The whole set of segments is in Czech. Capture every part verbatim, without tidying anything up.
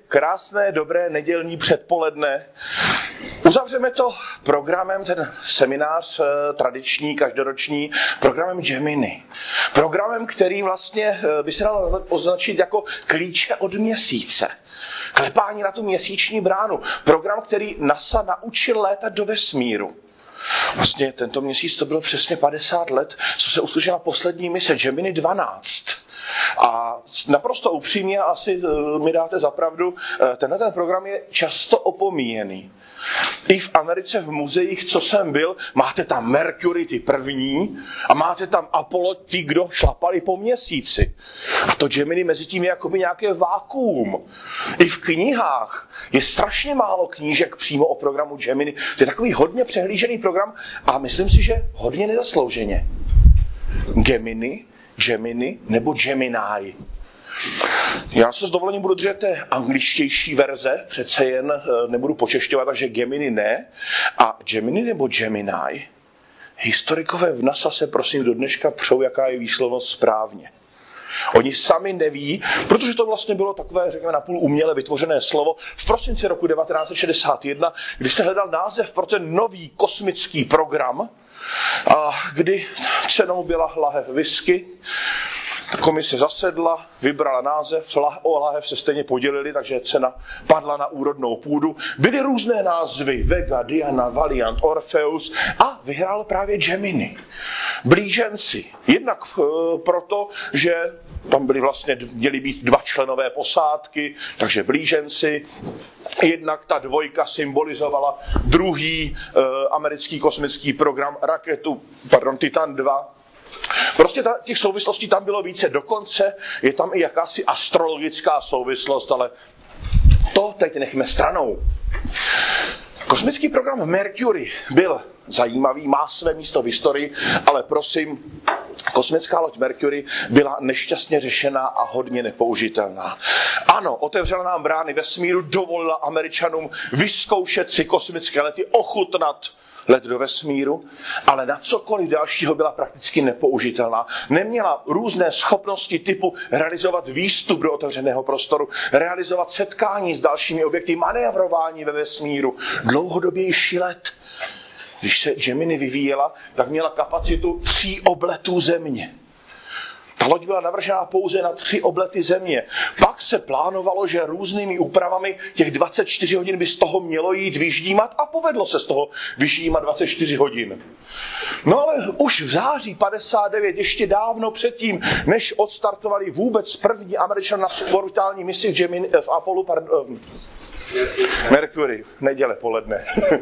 krásné, dobré nedělní předpoledne. Uzavřeme to programem, ten seminář tradiční, každoroční, programem Gemini. Programem, který vlastně by se dal označit jako klíče od měsíce. Klepání na tu měsíční bránu. Program, který NASA naučil létat do vesmíru. Vlastně tento měsíc to bylo přesně padesát let, co se uskutečnila poslední mise Gemini dvanáct. A naprosto upřímně asi mi dáte za pravdu, tenhle ten program je často opomíjený. I v Americe v muzeích, co jsem byl, máte tam Mercury, ty první, a máte tam Apollo, ti, kdo šlapali po měsíci. A to Gemini mezi tím je jakoby nějaké vákuum. I v knihách je strašně málo knížek přímo o programu Gemini. To je takový hodně přehlížený program a myslím si, že hodně nezaslouženě. Gemini, Gemini nebo Gemini. Já se s dovolením budu držet té angličtější verze, přece jen nebudu počešťovat, takže Gemini ne. A Gemini nebo Gemini? Historikové v NASA se prosím do dneška přou, jaká je výslovnost správně. Oni sami neví, protože to vlastně bylo takové, řekněme, napůl uměle vytvořené slovo v prosinci roku devatenáct set šedesát jedna, kdy se hledal název pro ten nový kosmický program, a kdy cenou byla lahev whisky. Komise zasedla, vybrala název, o lahev se stejně podělili, takže cena padla na úrodnou půdu. Byly různé názvy, Vega, Diana, Valiant, Orpheus a vyhrál právě Gemini. Blíženci. Jednak e, proto, že tam byly vlastně, měly být dva členové posádky, takže blíženci. Jednak ta dvojka symbolizovala druhý e, americký kosmický program, raketu, pardon, Titan dva. Prostě ta, těch souvislostí tam bylo více, dokonce je tam i jakási astrologická souvislost, ale to teď nechme stranou. Kosmický program Mercury byl zajímavý, má své místo v historii, ale prosím, kosmická loď Mercury byla nešťastně řešená a hodně nepoužitelná. Ano, otevřela nám brány vesmíru, dovolila Američanům vyzkoušet si kosmické lety, ochutnat let do vesmíru, ale na cokoliv dalšího byla prakticky nepoužitelná. Neměla různé schopnosti typu realizovat výstup do otevřeného prostoru, realizovat setkání s dalšími objekty, manévrování ve vesmíru, dlouhodobější let. Když se Gemini vyvíjela, tak měla kapacitu tří obletů Země. Ta loď byla navržená pouze na tři oblety Země. Pak se plánovalo, že různými úpravami těch dvacet čtyři hodin by z toho mělo jít vyždímat a povedlo se z toho vyždímat dvacet čtyři hodin. No ale už v září padesát devět, ještě dávno předtím, než odstartovali vůbec první Američané na suborbitální misi v, Gemini, v Apollo, pardon, Mercury, neděle poledne.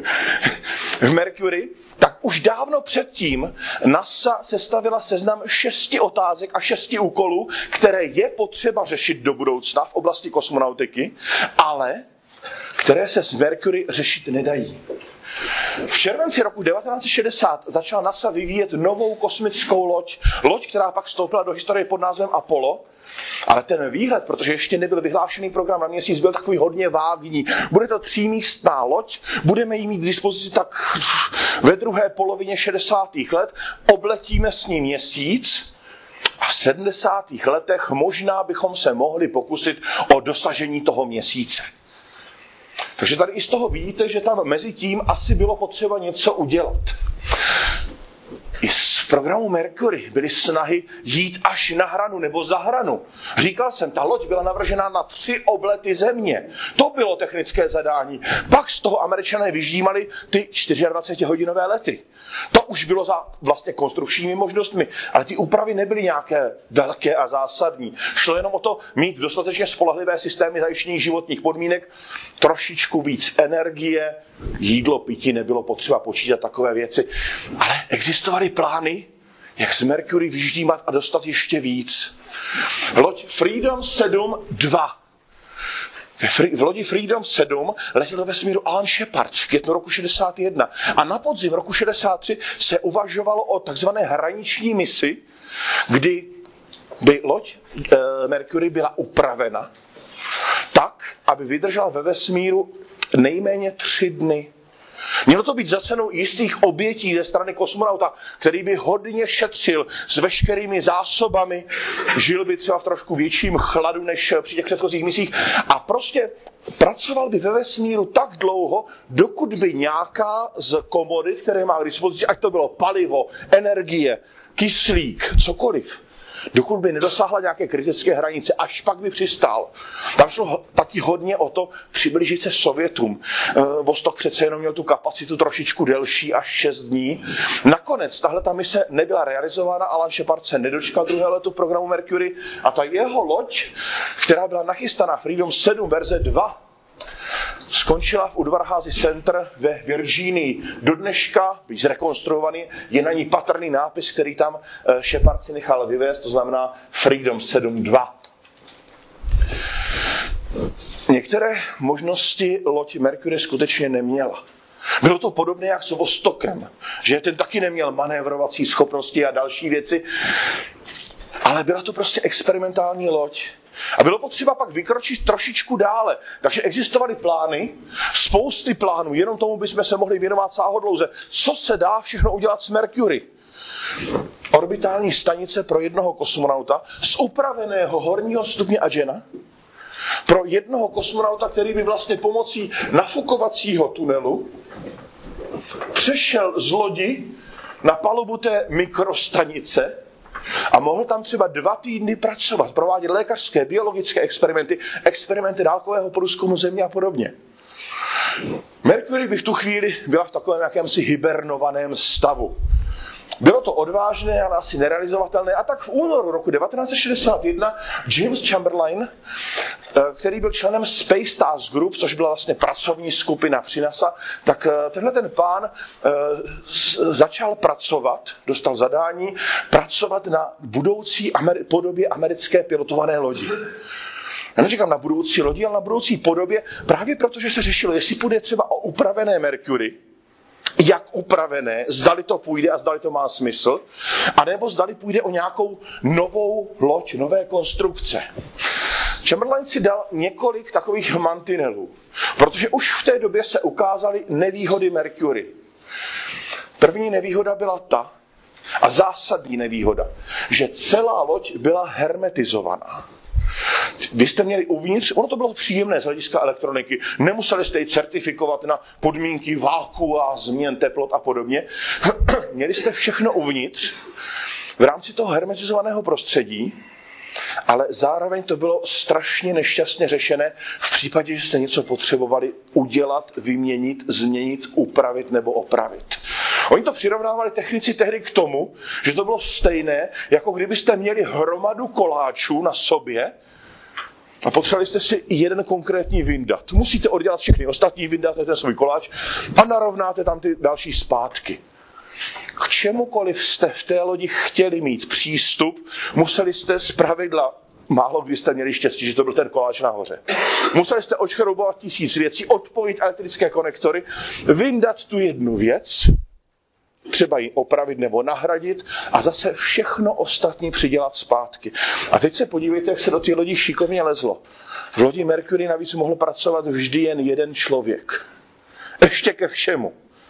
v Mercury, tak už dávno předtím NASA sestavila seznam šesti otázek a šesti úkolů, které je potřeba řešit do budoucna v oblasti kosmonautiky, ale které se s Mercury řešit nedají. V červenci roku devatenáct set šedesát začala NASA vyvíjet novou kosmickou loď, loď, která pak vstoupila do historie pod názvem Apollo. Ale ten výhled, protože ještě nebyl vyhlášený program na měsíc, byl takový hodně vágní. Bude to třímístná loď, budeme jí mít k dispozici tak ve druhé polovině šedesátých let, obletíme s ní měsíc a v sedmdesátých letech možná bychom se mohli pokusit o dosažení toho měsíce. Takže tady i z toho vidíte, že tam mezi tím asi bylo potřeba něco udělat. I v programu Mercury byly snahy jít až na hranu nebo za hranu. Říkal jsem, ta loď byla navržena na tři oblety Země. To bylo technické zadání. Pak z toho Američané vyždímali ty dvacetičtyřhodinové lety. To už bylo za vlastně konstrukčními možnostmi, ale ty úpravy nebyly nějaké velké a zásadní. Šlo jenom o to mít dostatečně spolehlivé systémy zajištění životních podmínek, trošičku víc energie, jídlo, pití, nebylo potřeba počítat takové věci. Ale existovaly plány, jak z Mercury vyždímat a dostat ještě víc. Loď Freedom sedm dva. V lodi Freedom sedm letěl do vesmíru Alan Shepard v květnu roku šedesát jedna. A na podzim roku šedesát tři se uvažovalo o takzvané hraniční misi, kdy by loď e, Mercury byla upravena tak, aby vydržela ve vesmíru nejméně tři dny. Mělo to být za cenou jistých obětí ze strany kosmonauta, který by hodně šetřil s veškerými zásobami, žil by třeba v trošku větším chladu než při těch předchozích misích a prostě pracoval by ve vesmíru tak dlouho, dokud by nějaká z komodit, které má k dispozici, ať to bylo palivo, energie, kyslík, cokoliv, dokud by nedosáhla nějaké kritické hranice, až pak by přistál. Tam šlo taky hodně o to přiblížit se Sovětům. Vostok přece jenom měl tu kapacitu trošičku delší, až šest dní. Nakonec tahle ta mise nebyla realizována, Alan Shepard se nedočkal druhé letu programu Mercury a ta jeho loď, která byla nachystaná Freedom sedm verze dva, skončila v Udvar-Hazy Center ve Virginii. Do dneška, víc zrekonstruovaný, je na ní patrný nápis, který tam Shepard si nechal vyvést, to znamená Freedom sedm dva. Některé možnosti loď Mercury skutečně neměla. Bylo to podobné jak s Vostokem, že ten taky neměl manévrovací schopnosti a další věci, ale byla to prostě experimentální loď. A bylo potřeba pak vykročit trošičku dále. Takže existovaly plány, spousty plánů, jenom tomu bychom se mohli věnovat sáhodlouze. Co se dá všechno udělat s Mercury? Orbitální stanice pro jednoho kosmonauta z upraveného horního stupně Agena, pro jednoho kosmonauta, který by vlastně pomocí nafukovacího tunelu přešel z lodi na palubu té mikrostanice a mohl tam třeba dva týdny pracovat, provádět lékařské, biologické experimenty, experimenty dálkového průzkumu Země a podobně. Mercury by v tu chvíli byla v takovém jakémsi hibernovaném stavu. Bylo to odvážné, ale asi nerealizovatelné. A tak v únoru roku devatenáct set šedesát jedna James Chamberlain, který byl členem Space Task Group, což byla vlastně pracovní skupina při NASA, tak tenhle ten pán začal pracovat, dostal zadání, pracovat na budoucí Ameri- podobě americké pilotované lodi. Já neříkám na budoucí lodi, ale na budoucí podobě, právě protože se řešilo, jestli půjde třeba o upravené Mercury, jak upravené, zdali to půjde a zdali to má smysl, anebo zdali půjde o nějakou novou loď, nové konstrukce. Chamberlain si dal několik takových mantinelů, protože už v té době se ukázaly nevýhody Mercury. První nevýhoda byla ta, a zásadní nevýhoda, že celá loď byla hermetizovaná. Vy jste měli uvnitř, ono to bylo příjemné z hlediska elektroniky, nemuseli jste ji certifikovat na podmínky váku a změn teplot a podobně. Měli jste všechno uvnitř v rámci toho hermetizovaného prostředí, ale zároveň to bylo strašně nešťastně řešené v případě, že jste něco potřebovali udělat, vyměnit, změnit, upravit nebo opravit. Oni to přirovnávali technici tehdy k tomu, že to bylo stejné, jako kdybyste měli hromadu koláčů na sobě a potřebovali jste si jeden konkrétní vyndat. Musíte oddělat všechny ostatní, vyndáte ten svůj koláč a narovnáte tam ty další zpátky. K čemukoliv jste v té lodi chtěli mít přístup, museli jste zpravidla, málo kdy jste měli štěstí, že to byl ten koláč nahoře. Museli jste odšroubovat tisíc věcí, odpojit elektrické konektory, vyndat tu jednu věc, třeba ji opravit nebo nahradit a zase všechno ostatní přidělat zpátky. A teď se podívejte, jak se do té lodi šikovně lezlo. V lodi Mercury navíc mohl pracovat vždy jen jeden člověk. Ještě ke všemu.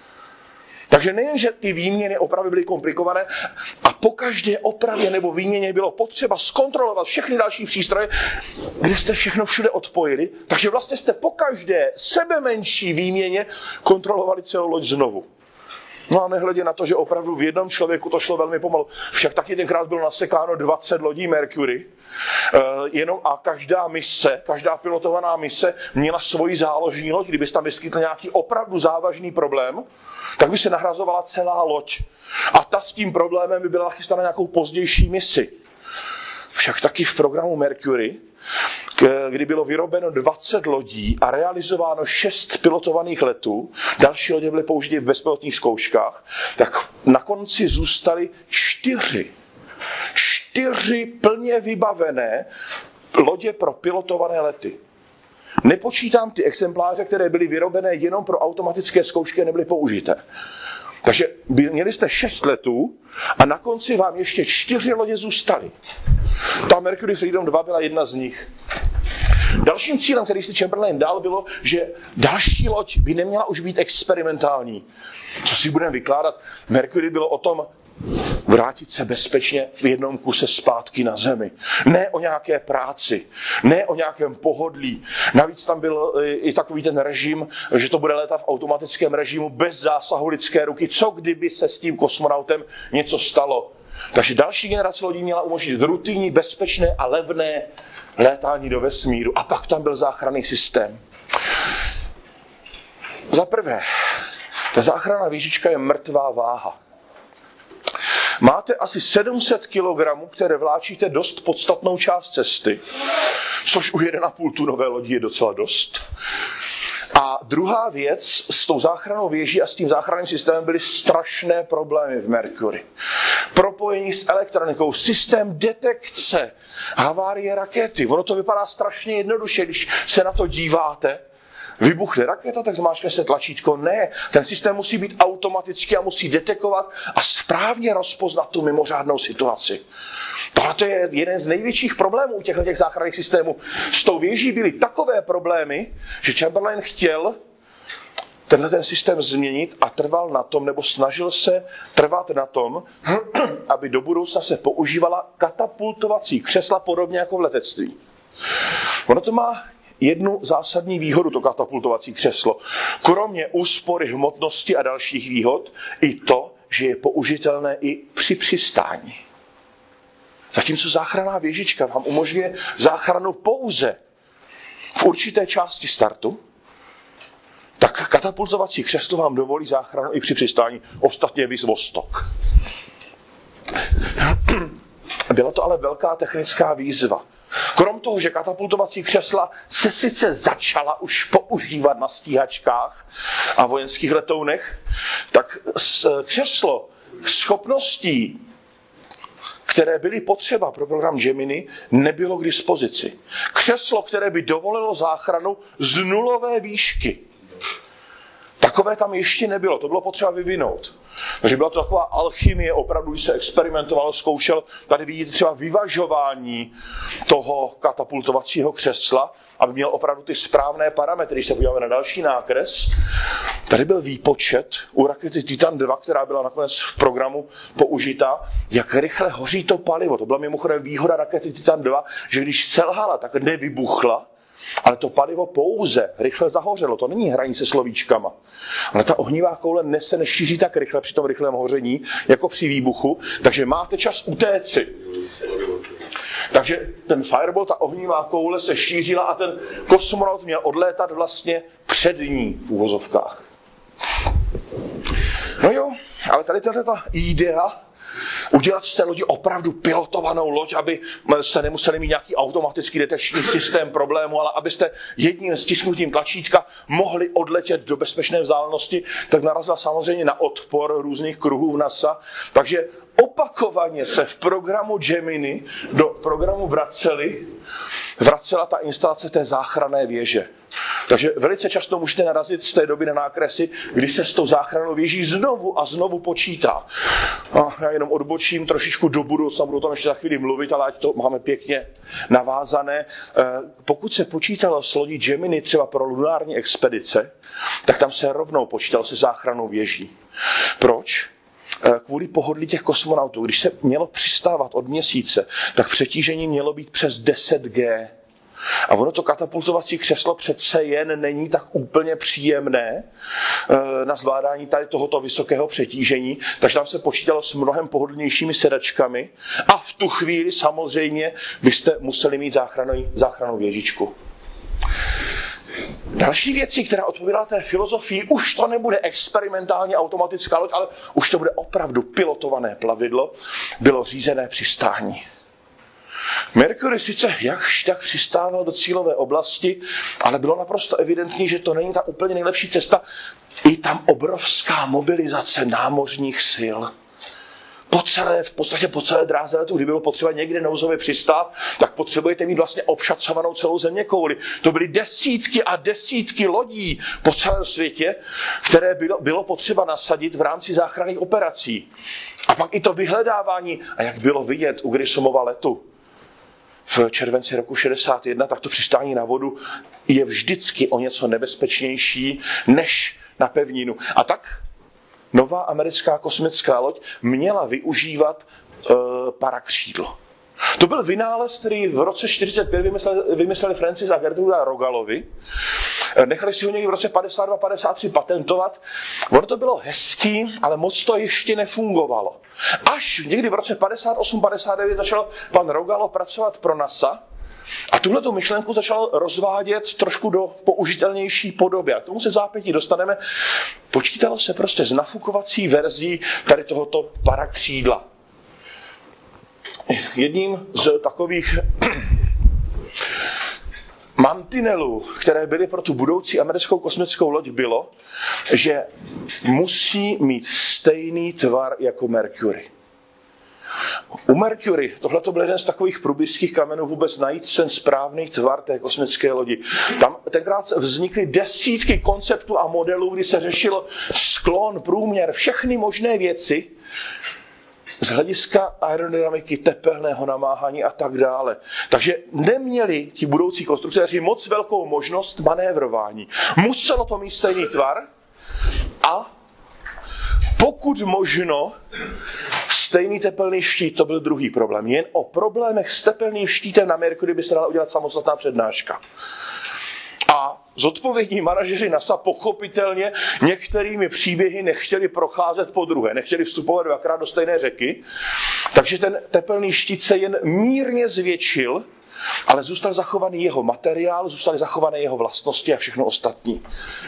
Takže nejen, že ty výměny opravy byly komplikované a po každé opravě nebo výměně bylo potřeba zkontrolovat všechny další přístroje, kde jste všechno všude odpojili, takže vlastně jste po každé sebe menší výměně kontrolovali celou loď znovu. No a nehledě na to, že opravdu v jednom člověku to šlo velmi pomalu. Však taky tenkrát bylo nasekáno dvacet lodí Mercury, uh, jenom a každá mise, každá pilotovaná mise měla svoji záložní loď. Kdyby se tam vyskytl nějaký opravdu závažný problém, tak by se nahrazovala celá loď. A ta s tím problémem by byla nachystána nějakou pozdější misi. Však taky v programu Mercury, kdy bylo vyrobeno dvacet lodí a realizováno šest pilotovaných letů, další lodě byly použity v bezpilotních zkouškách, tak na konci zůstaly čtyři. Čtyři plně vybavené lodě pro pilotované lety. Nepočítám ty exempláře, které byly vyrobené jenom pro automatické zkoušky a nebyly použité. Takže měli jste šest letů a na konci vám ještě čtyři lodě zůstaly. Ta Mercury Freedom dva byla jedna z nich. Dalším cílem, který si Chamberlain dal, bylo, že další loď by neměla už být experimentální. Co si budeme vykládat? Mercury bylo o tom vrátit se bezpečně v jednom kuse zpátky na Zemi. Ne o nějaké práci, ne o nějakém pohodlí. Navíc tam byl i takový ten režim, že to bude létat v automatickém režimu bez zásahu lidské ruky. Co kdyby se s tím kosmonautem něco stalo? Takže další generace lodí měla umožnit rutinní, bezpečné a levné létání do vesmíru. A pak tam byl záchranný systém. Za prvé, ta záchranná věžička je mrtvá váha. Máte asi sedm set kilogramů, které vláčíte dost podstatnou část cesty, což u jedna a půl tunové lodi je docela dost. A druhá věc, s tou záchrannou věží a s tím záchranným systémem byly strašné problémy v Mercury. Propojení s elektronikou, systém detekce havárie rakety. Ono to vypadá strašně jednoduše, když se na to díváte. Vybuchne raketa, tak zmáčkne se tlačítko. Ne, ten systém musí být automatický a musí detekovat a správně rozpoznat tu mimořádnou situaci. Tohle je jeden z největších problémů u těchto těch záchranných systémů. S tou věží byly takové problémy, že Chamberlain chtěl tenhle ten systém změnit a trval na tom, nebo snažil se trvat na tom, aby do budoucna se používala katapultovací křesla podobně jako v letectví. Ono to má jednu zásadní výhodu, to katapultovací křeslo. Kromě úspory hmotnosti a dalších výhod, i to, že je použitelné i při přistání. Zatímco záchranná věžička vám umožňuje záchranu pouze v určité části startu, tak katapultovací křeslo vám dovolí záchranu i při přistání. Ostatně vys Vostok. Byla to ale velká technická výzva. Krom toho, že katapultovací křesla se sice začala už používat na stíhačkách a vojenských letounech, tak křeslo schopností, které byly potřeba pro program Gemini, nebylo k dispozici. Křeslo, které by dovolilo záchranu z nulové výšky. Takové tam ještě nebylo, to bylo potřeba vyvinout. Takže byla to taková alchymie, opravdu, když se experimentovalo, zkoušel. Tady vidíte třeba vyvažování toho katapultovacího křesla, aby měl opravdu ty správné parametry. Když se podíváme na další nákres, tady byl výpočet u rakety Titan dva, která byla nakonec v programu použita, jak rychle hoří to palivo. To byla mimochodem výhoda rakety Titan dva, že když selhala, tak nevybuchla, ale to palivo pouze rychle zahořelo. To není hraní se slovíčkama. Ale ta ohnivá koule se nešíří tak rychle při tom rychlém hoření, jako při výbuchu, takže máte čas utéci. Takže ten fireball, ta ohnivá koule se šířila a ten kosmonaut měl odlétat vlastně před ní v uvozovkách. No jo, ale tady tato idea udělat z té lodi opravdu pilotovanou loď, aby se nemuseli mít nějaký automatický detekční systém problému, ale abyste jedním stisknutím tlačítka mohli odletět do bezpečné vzdálenosti, tak narazila samozřejmě na odpor různých kruhů v NASA. Takže opakovaně se v programu Gemini do programu vraceli, vracela ta instalace té záchranné věže. Takže velice často můžete narazit z té doby na nákresy, když se s tou záchrannou věží znovu a znovu počítá. A já jenom odbočím trošičku do budoucna, budu o tom ještě za chvíli mluvit, ale ať to máme pěkně navázané. Pokud se počítalo s lodí Gemini třeba pro lunární expedice, tak tam se rovnou počítalo se záchrannou věží. Proč? Kvůli pohodlí těch kosmonautů. Když se mělo přistávat od měsíce, tak přetížení mělo být přes deset gé. A ono to katapultovací křeslo přece jen není tak úplně příjemné na zvládání tady tohoto vysokého přetížení, takže tam se počítalo s mnohem pohodlnějšími sedačkami a v tu chvíli samozřejmě byste museli mít záchrannou, záchrannou věžičku. Další věcí, která odpovídá té filozofii, už to nebude experimentálně automatická loď, ale už to bude opravdu pilotované plavidlo, bylo řízené přistání. Mercury sice jakž tak přistával do cílové oblasti, ale bylo naprosto evidentní, že to není ta úplně nejlepší cesta. I tam obrovská mobilizace námořních sil. Po celé, v podstatě po celé dráze letu, kdy bylo potřeba někde nouzově přistát, tak potřebujete mít vlastně obšacovanou celou zeměkouli. To byly desítky a desítky lodí po celém světě, které bylo, bylo potřeba nasadit v rámci záchranných operací. A pak i to vyhledávání, a jak bylo vidět u Grissomova letu. v červenci roku šedesát jedna, tak to přistání na vodu je vždycky o něco nebezpečnější než na pevninu. A tak nová americká kosmická loď měla využívat e, parakřídlo. To byl vynález, který v roce čtyřicet pět vymysleli, vymysleli Francis a Gertruda Rogalovi. Nechali si ho někdy v roce padesát dva padesát tři patentovat. Ono to bylo hezký, ale moc to ještě nefungovalo. Až někdy v roce padesát osm padesát devět začal pan Rogalo pracovat pro NASA a tuhletu myšlenku začal rozvádět trošku do použitelnější podoby. A k tomu se v zápětí dostaneme. Počítalo se prostě s nafukovací verzí tady tohoto parakřídla. Jedním z takových mantinelů, které byly pro tu budoucí americkou kosmickou loď, bylo, že musí mít stejný tvar jako Mercury. U Mercury, tohle to byl jeden z takových průběžských kamenů, vůbec najít ten správný tvar té kosmické lodi. Tam tenkrát vznikly desítky konceptů a modelů, kdy se řešilo sklon, průměr, všechny možné věci, z hlediska aerodynamiky, tepelného namáhání a tak dále. Takže neměli ti budoucí konstruktéři moc velkou možnost manévrování. Muselo to mít stejný tvar a pokud možno stejný tepelný štít, to byl druhý problém. Jen o problémech s tepelným štítem na Mercury by se dala udělat samostatná přednáška. A zodpovědní manažeři NASA pochopitelně některými příběhy nechtěli procházet po druhé, nechtěli vstupovat dvakrát do stejné řeky, takže ten tepelný štít se jen mírně zvětšil, ale zůstal zachovaný jeho materiál, zůstaly zachované jeho vlastnosti a všechno ostatní.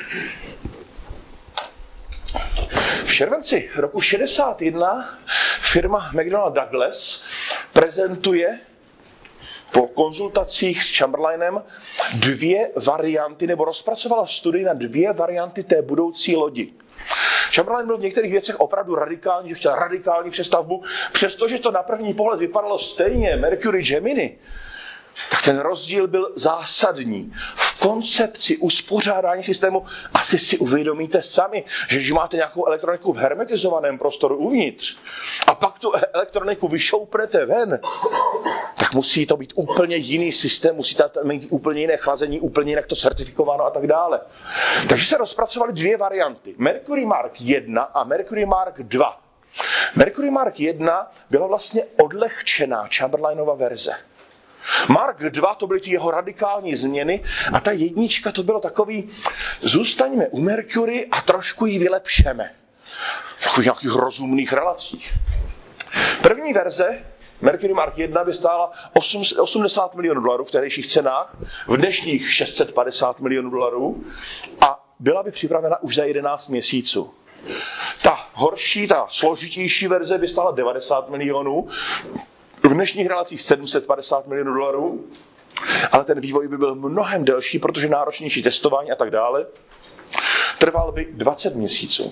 V červenci roku šedesát jedna firma McDonnell Douglas prezentuje po konzultacích s Chamberlainem dvě varianty, nebo rozpracovala studii na dvě varianty té budoucí lodi. Chamberlain byl v některých věcech opravdu radikální, že chtěl radikální přestavbu, přestože to na první pohled vypadalo stejně, Mercury Gemini, tak ten rozdíl byl zásadní. V koncepci uspořádání systému asi si uvědomíte sami, že když máte nějakou elektroniku v hermetizovaném prostoru uvnitř a pak tu elektroniku vyšoupnete ven, tak musí to být úplně jiný systém, musí tam mít úplně jiné chlazení, úplně jinak to certifikováno a tak dále. Takže se rozpracovaly dvě varianty. Mercury Mark jedna a Mercury Mark dva. Mercury Mark jedna byla vlastně odlehčená Chamberlainova verze. Mark dva to byly ty jeho radikální změny a ta jednička to bylo takový, zůstaňme u Mercury a trošku ji vylepšeme. V takových nějakých rozumných relacích. První verze, Mercury Mark jedna, by stála osmdesát milionů dolarů v tehdejších cenách, v dnešních šest set padesát milionů dolarů a byla by připravena už za jedenáct měsíců. Ta horší, ta složitější verze by stála devadesát milionů, v dnešních relacích sedm set padesát milionů dolarů, ale ten vývoj by byl mnohem delší, protože náročnější testování a tak dále. Trval by dvacet měsíců.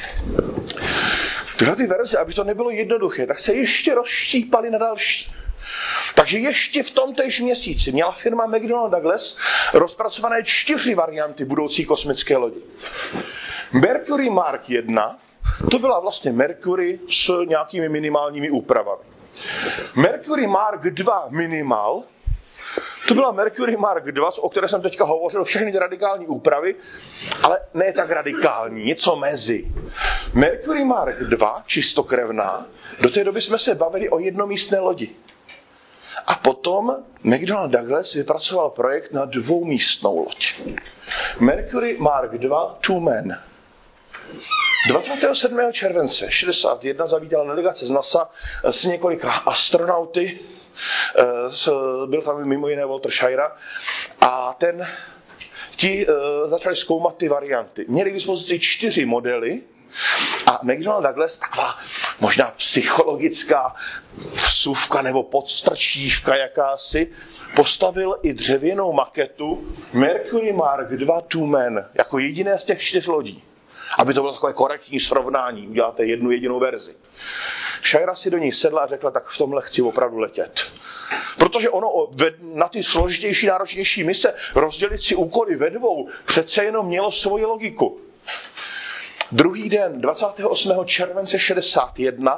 Tyhle ty verze, aby to nebylo jednoduché, tak se ještě rozštípaly na další. Takže ještě v tomtéž měsíci měla firma McDonnell Douglas rozpracované čtyři varianty budoucí kosmické lodi. Mercury Mark jedna, to byla vlastně Mercury s nějakými minimálními úpravami. Mercury Mark dva Minimal, to byla Mercury Mark dva, o které jsem teďka hovořil, všechny ty radikální úpravy, ale ne tak radikální, něco mezi. Mercury Mark dva, čistokrevná, do té doby jsme se bavili o jednomístné lodi. A potom McDonnell Douglas vypracoval projekt na dvoumístnou loď. Mercury Mark dva Two Man. dvacátého sedmého července šedesát jedna zavítala delegace z NASA s několika astronauty. Byl tam mimo jiné Walter Schirra a ten, ti začali zkoumat ty varianty. Měli k dispozici čtyři modely a McDonnell Douglas, taková možná psychologická vsuvka nebo podstrčívka jakási, postavil i dřevěnou maketu Mercury Mark dva Two Man jako jediné z těch čtyř lodí. Aby to bylo takové korektní srovnání, uděláte jednu jedinou verzi. Schirra si do ní sedla a řekla, tak v tomhle chci opravdu letět. Protože ono na ty složitější, náročnější mise rozdělit si úkoly ve dvou přece jenom mělo svoji logiku. Druhý den, dvacátého osmého července šedesát jedna,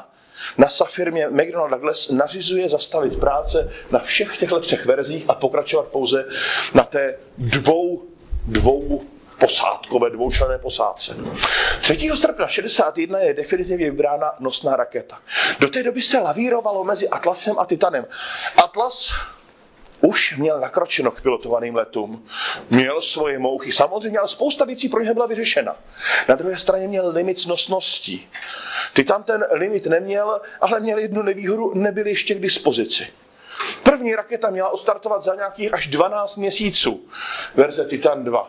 NASA firmě McDonnell Douglas nařizuje zastavit práce na všech těchto třech verzích a pokračovat pouze na té dvou, dvou posádkové, dvoučlenné posádce. třetího srpna šedesát jedna je definitivně vybrána nosná raketa. Do té doby se lavírovalo mezi Atlasem a Titanem. Atlas už měl nakročeno k pilotovaným letům. Měl svoje mouchy. Samozřejmě, ale spousta věcí pro něj byla vyřešena. Na druhé straně měl limit snosností. Titan ten limit neměl, ale měl jednu nevýhodu, nebyl ještě k dispozici. První raketa měla odstartovat za nějakých až dvanáct měsíců. Verze Titan dva.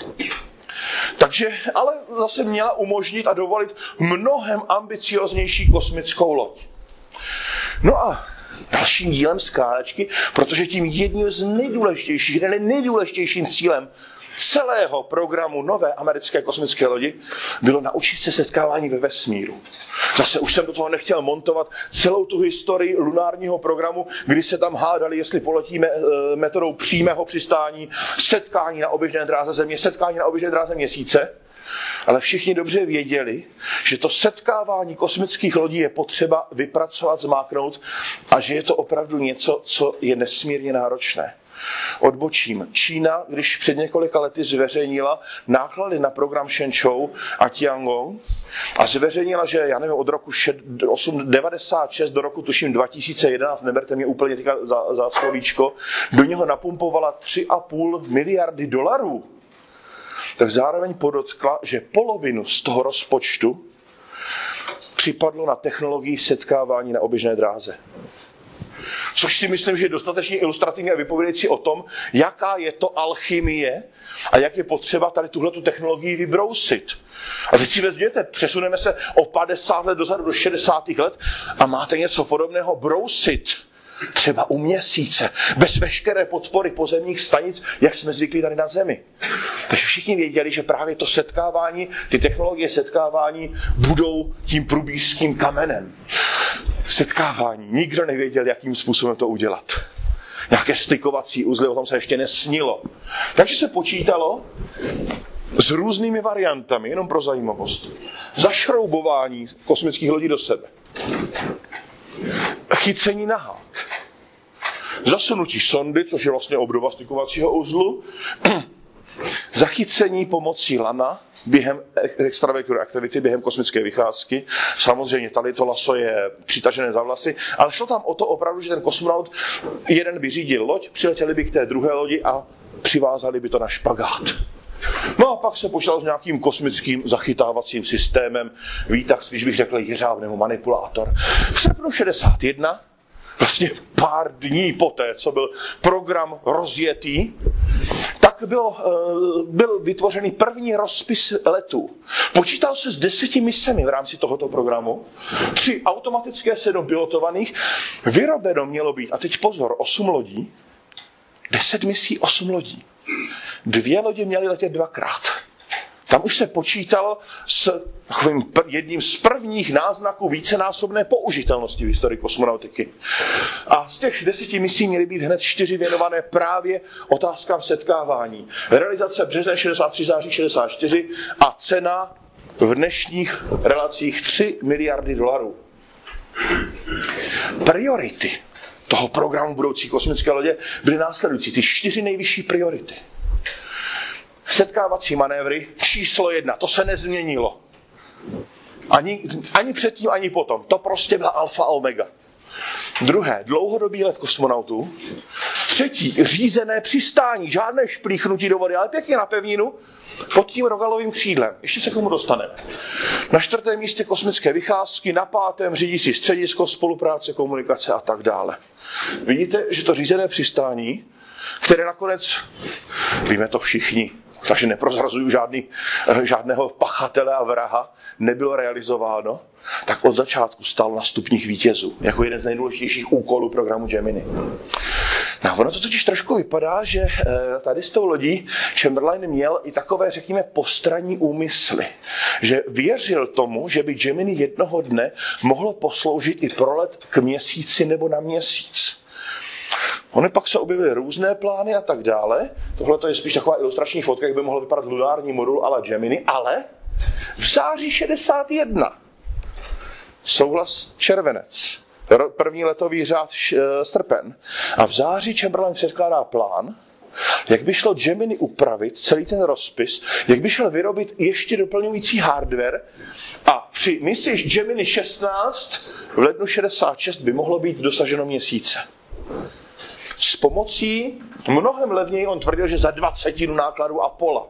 Takže ale zase měla umožnit a dovolit mnohem ambicioznější kosmickou loď. No a dalším dílem skálačky, protože tím jedním z nejdůležitějších, ne nejdůležitějším cílem celého programu nové americké kosmické lodi bylo naučit se setkávání ve vesmíru. Zase už jsem do toho nechtěl montovat celou tu historii lunárního programu, kdy se tam hádali, jestli poletíme metodou přímého přistání, setkání na oběžné dráze Země, setkání na oběžné dráze Měsíce. Ale všichni dobře věděli, že to setkávání kosmických lodí je potřeba vypracovat, zmáknout a že je to opravdu něco, co je nesmírně náročné. Odbočím. Čína, když před několika lety zveřejnila náklady na program Shenzhou a Tiangong a zveřejnila, že já nevím, od roku devadesát šest do roku tuším dva tisíce jedenáct, neberte mě úplně teďka za, za slovíčko, do něho napumpovala tři a půl miliardy dolarů, tak zároveň podotkla, že polovinu z toho rozpočtu připadlo na technologii setkávání na oběžné dráze. Což si myslím, že je dostatečně ilustrativní a vypovědějící o tom, jaká je to alchymie a jak je potřeba tady tuhletu technologii vybrousit. A teď si vezměte, přesuneme se o padesát let dozadu do šedesátých let a máte něco podobného brousit. Třeba u Měsíce, bez veškeré podpory pozemních stanic, jak jsme zvyklí tady na Zemi. Takže všichni věděli, že právě to setkávání, ty technologie setkávání budou tím průbířským kamenem. Setkávání. Nikdo nevěděl, jakým způsobem to udělat. Nějaké stykovací uzly, o tom se ještě nesnilo. Takže se počítalo s různými variantami, jenom pro zajímavost. Zašroubování kosmických lodí do sebe. Chycení na hák. Zasunutí sondy, což je vlastně obdoba stykovacího uzlu. Zachycení pomocí lana během extravehicular aktivity, během kosmické vycházky. Samozřejmě tady to laso je přitažené za vlasy, ale šlo tam o to opravdu, že ten kosmonaut jeden by řídil loď, přiletěli by k té druhé lodi a přivázali by to na špagát. No a pak se počítalo s nějakým kosmickým zachytávacím systémem, výtah, spíš bych řekl jeřáb nebo manipulátor. V srpnu šedesát jedna, vlastně pár dní poté, co byl program rozjetý, tak bylo, byl vytvořený první rozpis letů. Počítal se s deseti misemi v rámci tohoto programu, tři automatické, sedm pilotovaných, vyrobeno mělo být, a teď pozor, osm lodí, deset misí, osm lodí. Dvě lodě měly letět dvakrát. Tam už se počítalo s jedním z prvních náznaků vícenásobné použitelnosti v historii kosmonautiky. A z těch deseti misí měly být hned čtyři věnované právě otázkám setkávání. Realizace březen šedesát tři, září šedesát čtyři a cena v dnešních relacích tři miliardy dolarů. Priority toho programu budoucí kosmické lodě byly následující. Ty čtyři nejvyšší priority. Setkávací manévry číslo jedna, to se nezměnilo. Ani, ani předtím, ani potom. To prostě byla alfa a omega. Druhé, dlouhodobý let kosmonautů. Třetí, řízené přistání, žádné šplíchnutí do vody, ale pěkně na pevninu, pod tím rogalovým křídlem. Ještě se k tomu dostaneme. Na čtvrtém místě kosmické vycházky, na pátém řídící středisko, spolupráce, komunikace a tak dále. Vidíte, že to řízené přistání, které nakonec, víme to všichni, takže neprozrazuju žádný, žádného pachatele a vraha, nebylo realizováno, tak od začátku stál na stupních vítězů, jako jeden z nejdůležitějších úkolů programu Gemini. No, ono to totiž trošku vypadá, že tady s tou lodí Chamberlain měl i takové, řekněme, postranní úmysly. Že věřil tomu, že by Gemini jednoho dne mohlo posloužit i pro let k Měsíci nebo na Měsíc. Ony pak se objevily různé plány a tak dále. Tohle je spíš taková ilustrační fotka, jak by mohl vypadat lunární modul a la Gemini, ale v září šedesát jedna souhlas červenec, první letový řád srpen. A v září Chamberlain předkládá plán, jak by šlo Gemini upravit celý ten rozpis, jak by šel vyrobit ještě doplňující hardware a při misi Gemini šestnáct v lednu šedesát šest by mohlo být dosaženo měsíce. S pomocí, mnohem levněji, on tvrdil, že za dvacetinu nákladu Apollo.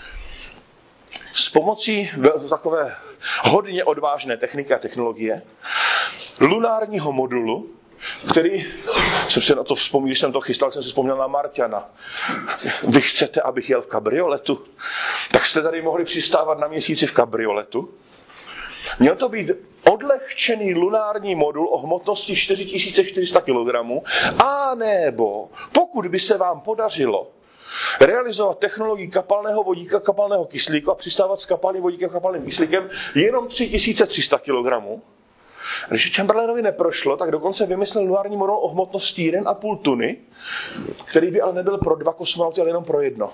S pomocí takové hodně odvážné techniky a technologie, lunárního modulu, který, jsem si na to vzpomněl, když jsem to chystal, jsem si vzpomněl na Marťana. Vy chcete, abych jel v kabrioletu? Tak jste tady mohli přistávat na měsíci v kabrioletu. Měl to být odlehčený lunární modul o hmotnosti čtyři tisíce čtyři sta kilogramů, a nebo pokud by se vám podařilo realizovat technologii kapalného vodíka, kapalného kyslíku a přistávat s kapalným vodíkem, kapalným kyslíkem jenom tři tisíce tři sta kilogramů. Když Chamberlainovi neprošlo, tak dokonce vymyslel lunární modul o hmotnosti jedna a půl tuny, který by ale nebyl pro dva kosmonauty, ale jenom pro jedno.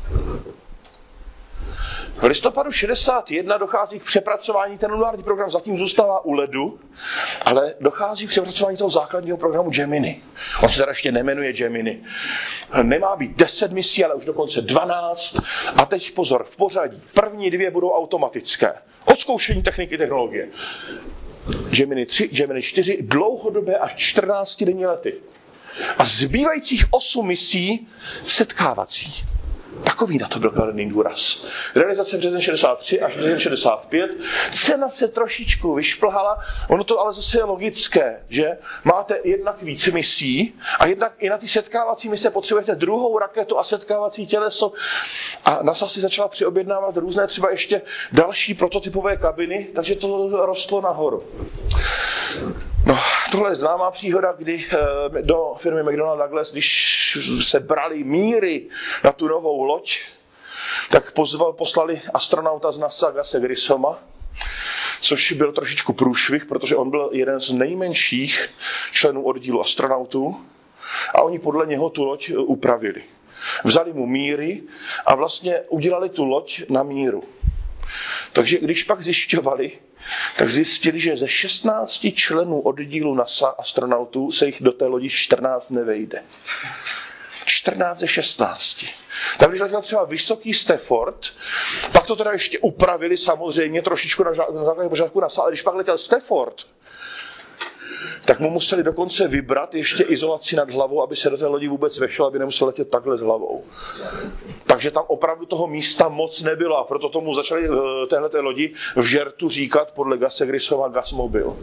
V listopadu šedesát jedna dochází k přepracování, ten lunární program zatím zůstává u ledu, ale dochází k přepracování toho základního programu Gemini. On se teda ještě nemenuje Gemini. Nemá být deset misí, ale už dokonce dvanáct. A teď pozor, v pořadí. První dvě budou automatické. Odzkoušení techniky technologie. Gemini tři, Gemini čtyři, dlouhodobé až čtrnáctidenní lety. A zbývajících osm misí setkávací. Takový na to byl kladený důraz. Realizace březen šedesát tři až březen šedesát pět. Cena se trošičku vyšplhala. Ono to ale zase je logické, že máte jednak víc misí a jednak i na ty setkávací mise potřebujete druhou raketu a setkávací těleso. A NASA si začala přiobjednávat různé třeba ještě další prototypové kabiny, takže to rostlo nahoru. No, tohle je známá příhoda, kdy do firmy McDonnell Douglas, když se brali míry na tu novou loď, tak pozval, poslali astronauta z NASA Gase Grissoma, což byl trošičku průšvih, protože on byl jeden z nejmenších členů oddílu astronautů a oni podle něho tu loď upravili. Vzali mu míry a vlastně udělali tu loď na míru. Takže když pak zjišťovali, tak zjistili, že ze šestnácti členů oddílu NASA astronautů se jich do té lodi čtrnáct nevejde. čtrnáct ze šestnácti. Tak když letěl třeba vysoký Stafford, pak to teda ještě upravili samozřejmě trošičku na základě požadavku NASA, ale když pak letěl Stafford, tak mu museli dokonce vybrat ještě izolaci nad hlavou, aby se do té lodi vůbec vešel, aby nemusel letět takhle s hlavou. Takže tam opravdu toho místa moc nebylo a proto tomu začali téhleté lodi v žertu říkat podle Gase Grissoma Gasmobil.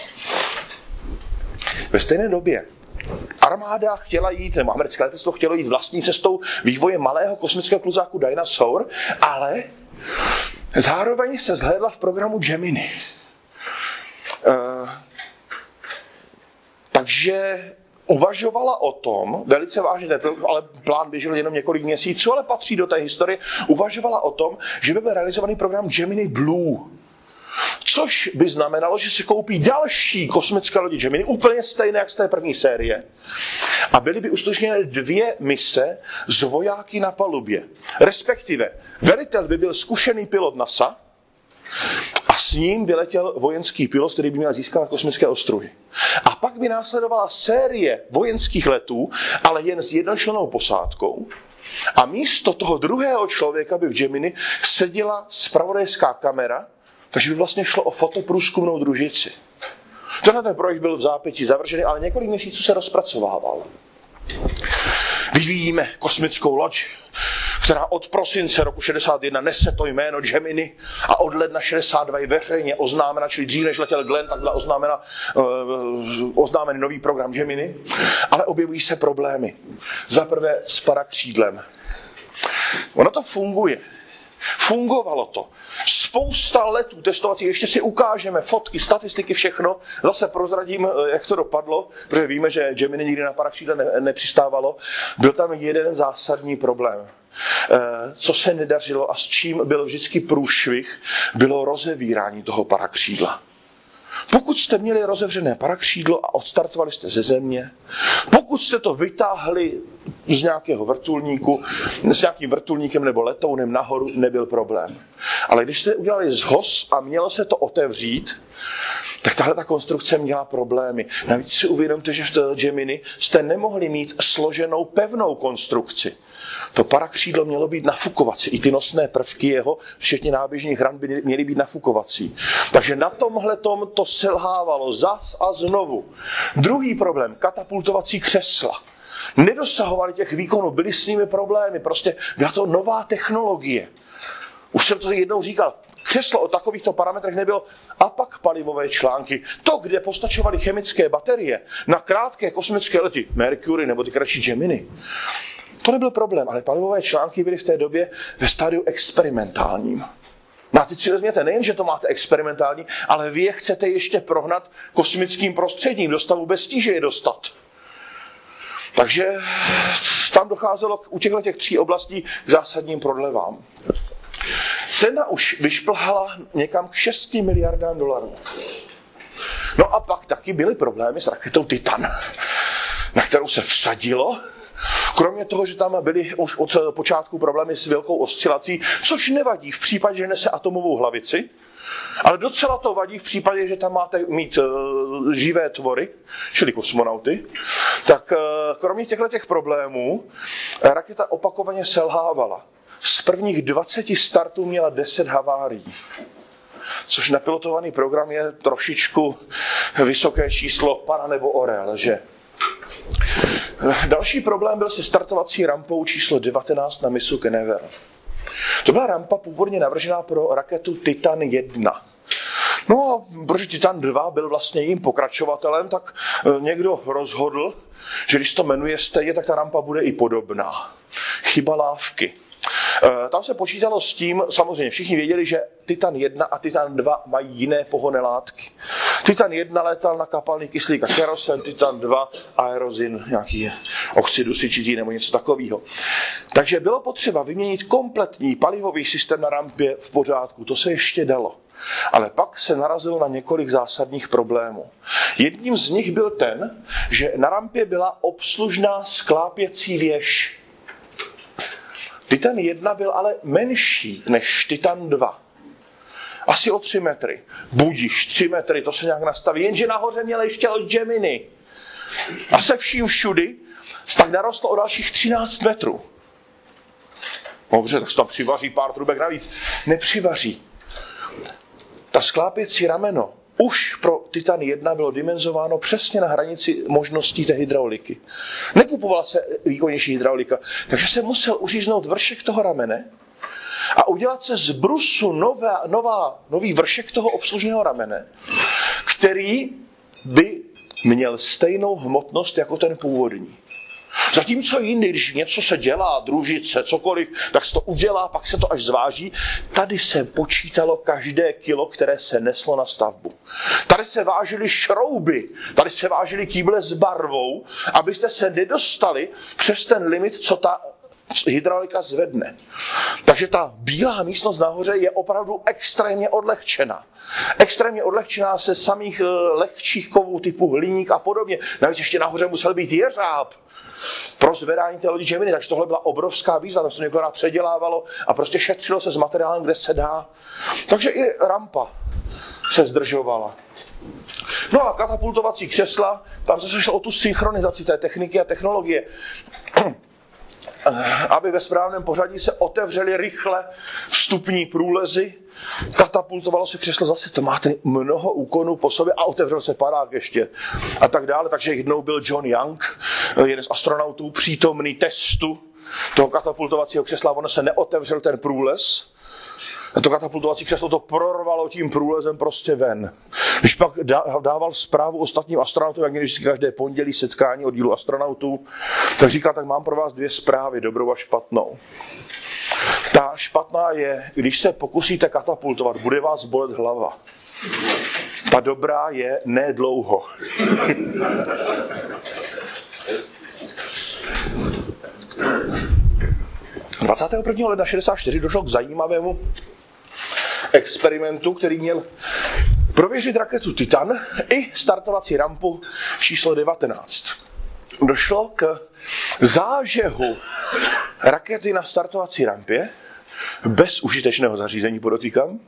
Ve stejné době armáda chtěla jít, nebo americké letectvo chtělo jít vlastní cestou vývoje malého kosmického kluzáku Dyna-Soar, ale zároveň se zhlédla v programu Gemini. Uh, Takže uvažovala o tom, velice vážně, ale plán běžel jenom několik měsíců, ale patří do té historie, uvažovala o tom, že by byl realizovaný program Gemini Blue. Což by znamenalo, že se koupí další kosmické lodi Gemini, úplně stejné jak z té první série. A byly by uskutečněny dvě mise s vojáky na palubě. Respektive, velitel by byl zkušený pilot NASA, a s ním by letěl vojenský pilot, který by měl získat kosmické ostruhy. A pak by následovala série vojenských letů, ale jen s jednočlennou posádkou. A místo toho druhého člověka by v Gemini seděla zpravodajská kamera, takže by vlastně šlo o fotoprůzkumnou družici. Tenhle ten projekt byl v zápětí zavržený, ale několik měsíců se rozpracovával. Vyvíjíme kosmickou loď, která od prosince roku šedesát jedna nese to jméno Gemini a od ledna šedesát dva je veřejně oznámena, čili dřív než letěl Glenn, tak byla oznámena, uh, oznámen nový program Gemini, ale objevují se problémy. Za prvé s parakřídlem. Ono to funguje. Fungovalo to. Spousta letů testovacích, ještě si ukážeme fotky, statistiky, všechno. Zase prozradím, jak to dopadlo, protože víme, že Gemini nikdy na parakřídle ne, nepřistávalo. Byl tam jeden zásadní problém. Co se nedařilo a s čím byl vždycky průšvih, bylo rozevírání toho parakřídla. Pokud jste měli rozevřené parakřídlo a odstartovali jste ze země, pokud jste to vytáhli z nějakého vrtulníku, s nějakým vrtulníkem nebo letounem nahoru, nebyl problém. Ale když jste udělali zhoz a mělo se to otevřít, tak tahle ta konstrukce měla problémy. Navíc si uvědomte, že v Gemini jste nemohli mít složenou pevnou konstrukci. To parakřídlo mělo být nafukovací. I ty nosné prvky jeho, včetně náběžných ran, by měly být nafukovací. Takže na tomhletom to selhávalo zas a znovu. Druhý problém, katapultovací křesla. Nedosahovali těch výkonů, byli s nimi problémy. Prostě byla to nová technologie. Už jsem to jednou říkal. Křeslo o takovýchto parametrech nebylo. A pak palivové články. To, kde postačovaly chemické baterie na krátké kosmické lety, Mercury nebo ty kratší Gemini, to nebyl problém, ale palivové články byly v té době ve stádiu experimentálním. No a teď si vezměte, nejen, že to máte experimentální, ale vy je chcete ještě prohnat kosmickým prostředím, do stavu bez tíže je dostat. Takže tam docházelo u těchto těch tří oblastí k zásadním prodlevám. Cena už vyšplhala někam k šesti miliardám dolarů. No a pak taky byly problémy s raketou Titan, na kterou se vsadilo. Kromě toho, že tam byly už od počátku problémy s velkou oscilací, což nevadí v případě, že nese atomovou hlavici, ale docela to vadí v případě, že tam máte mít uh, živé tvory, čili kosmonauty, tak uh, kromě těchto těch problémů raketa opakovaně selhávala. Z prvních dvaceti startů měla deset havárií, což napilotovaný program je trošičku vysoké číslo Pana nebo Orel, že? Další problém byl se startovací rampou číslo devatenáct na mysu Canaveral. To byla rampa původně navržená pro raketu Titan jedna. No a protože Titan dva byl vlastně jejím pokračovatelem, tak někdo rozhodl, že když to jmenuje stejně, tak ta rampa bude i podobná. Chyba lávky. Tam se počítalo s tím, samozřejmě všichni věděli, že Titan jedna a Titan dva mají jiné pohonné látky. Titan jedna létal na kapalný kyslík a kerosen, Titan dva aerozin, nějaký oxid dusičitý nebo něco takového. Takže bylo potřeba vyměnit kompletní palivový systém na rampě v pořádku. To se ještě dalo. Ale pak se narazilo na několik zásadních problémů. Jedním z nich byl ten, že na rampě byla obslužná sklápěcí věž. Titan jedna byl ale menší než Titan dva. Asi o tři metry. Budiš, tři metry, to se nějak nastaví. Jenže nahoře měl ještě Gemini. A se vším všudy tak narostlo o dalších třináct metrů. Dobře, tak se tam přivaří pár trubek navíc. Nepřivaří. Ta sklápěcí rameno už pro Titan jedna bylo dimenzováno přesně na hranici možností té hydrauliky. Nekupovala se výkonnější hydraulika, takže se musel uříznout vršek toho ramene a udělat se z brusu nová, nová, nový vršek toho obslužného ramene, který by měl stejnou hmotnost jako ten původní. Zatímco jindy, když něco se dělá, družice, cokoliv, tak se to udělá, pak se to až zváží. Tady se počítalo každé kilo, které se neslo na stavbu. Tady se vážily šrouby, tady se vážily kýble s barvou, abyste se nedostali přes ten limit, co ta hydraulika zvedne. Takže ta bílá místnost nahoře je opravdu extrémně odlehčená. Extrémně odlehčená se samých lehčích kovů typu hliník a podobně. Navíc ještě nahoře musel být jeřáb pro zvedání té lodi Gemini, takže tohle byla obrovská výzva, tam se to několikrát předělávalo a prostě šetřilo se s materiálem, kde se dá. Takže i rampa se zdržovala. No a katapultovací křesla, tam se šlo o tu synchronizaci té techniky a technologie. Aby ve správném pořadí se otevřely rychle vstupní průlezy, katapultovalo se křeslo, zase to máte mnoho úkonů po sobě a otevřel se parák ještě a tak dále. Takže jednou byl John Young, jeden z astronautů, přítomný testu toho katapultovacího křesla, ono se neotevřel ten průlez. A to katapultovací křeslo to prorvalo tím průlezem prostě ven. Když pak dával zprávu ostatním astronautům, jak když každé pondělí setkání oddílu astronautů, tak říkal, tak mám pro vás dvě zprávy, dobrou a špatnou. Ta špatná je, když se pokusíte katapultovat, bude vás bolet hlava. Ta dobrá je ne dlouho. dvacátého prvního ledna šedesát čtyři došlo k zajímavému experimentu, který měl prověřit raketu Titan i startovací rampu číslo devatenáct. Došlo k zážehu rakety na startovací rampě, bez užitečného zařízení, podotýkám.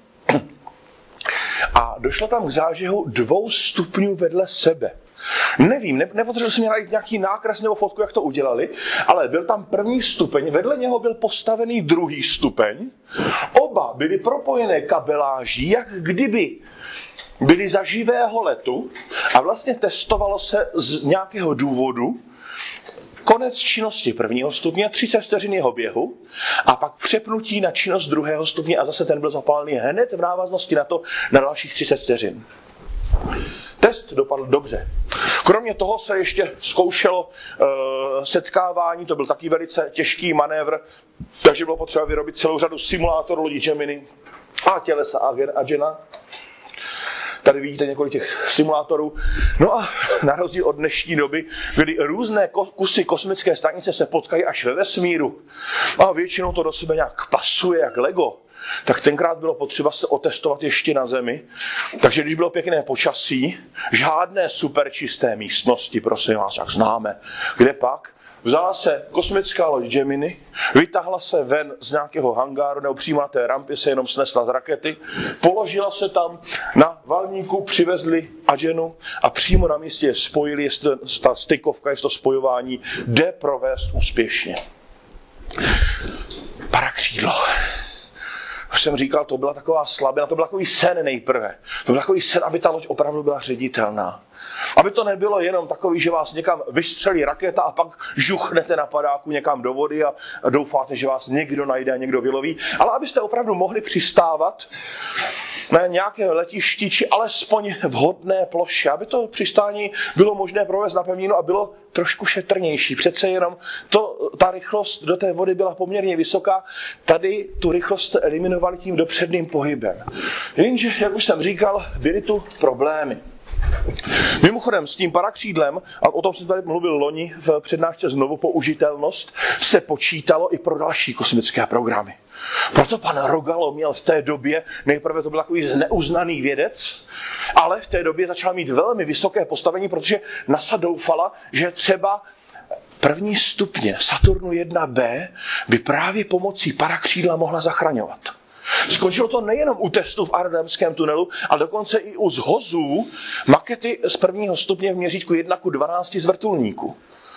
A došlo tam k zážehu dvou stupňů vedle sebe. Nevím, ne, nepotřeboval jsem najít nějaký nákres nebo fotku, jak to udělali, ale byl tam první stupeň, vedle něho byl postavený druhý stupeň. Oba byly propojené kabeláží, jak kdyby byly za živého letu a vlastně testovalo se z nějakého důvodu konec činnosti prvního stupně, třicet vteřin jeho běhu a pak přepnutí na činnost druhého stupně a zase ten byl zapálený hned v návaznosti na to na dalších třicet vteřin. Test dopadl dobře. Kromě toho se ještě zkoušelo uh, setkávání, to byl taky velice těžký manévr, takže bylo potřeba vyrobit celou řadu simulátorů lodí Gemini a tělesa Agena. Tady vidíte několik těch simulátorů. No a na rozdíl od dnešní doby, kdy různé kusy kosmické stanice se potkají až ve vesmíru a většinou to do sebe nějak pasuje, jak Lego, tak tenkrát bylo potřeba se otestovat ještě na Zemi. Takže když bylo pěkné počasí, žádné superčisté místnosti, prosím vás, jak známe, kde pak, vzala se kosmická loď Gemini, vytáhla se ven z nějakého hangáru nebo přímo na té rampě se jenom snesla z rakety, položila se tam na valníku, přivezli Agenu a přímo na místě je spojili, jestli ta stykovka, jestli to spojování jde provést úspěšně. Parakřídlo. Už jsem říkal, to byla taková slabina, to byl takový sen nejprve. To byl takový sen, aby ta loď opravdu byla ředitelná. Aby to nebylo jenom takový, že vás někam vystřelí raketa a pak žuchnete na padáku někam do vody a doufáte, že vás někdo najde a někdo vyloví. Ale abyste opravdu mohli přistávat na nějaké letišti, či alespoň vhodné ploše, aby to přistání bylo možné provést na pevninu a bylo trošku šetrnější. Přece jenom to, ta rychlost do té vody byla poměrně vysoká. Tady tu rychlost eliminovali tím dopředným pohybem. Jenže, jak už jsem říkal, byly tu problémy. Mimochodem s tím parakřídlem, a o tom jsem tady mluvil loni v přednášce znovu použitelnost, se počítalo i pro další kosmické programy. Proto pan Rogalo měl v té době, nejprve to byl takový neuznaný vědec, ale v té době začal mít velmi vysoké postavení, protože NASA doufala, že třeba první stupně Saturnu jedna bé by právě pomocí parakřídla mohla zachraňovat. Skončilo to nejenom u testů v Ardenském tunelu, ale dokonce i u zhozů makety z prvního stupně v měřítku jedna ku dvanácti z vrtulníku.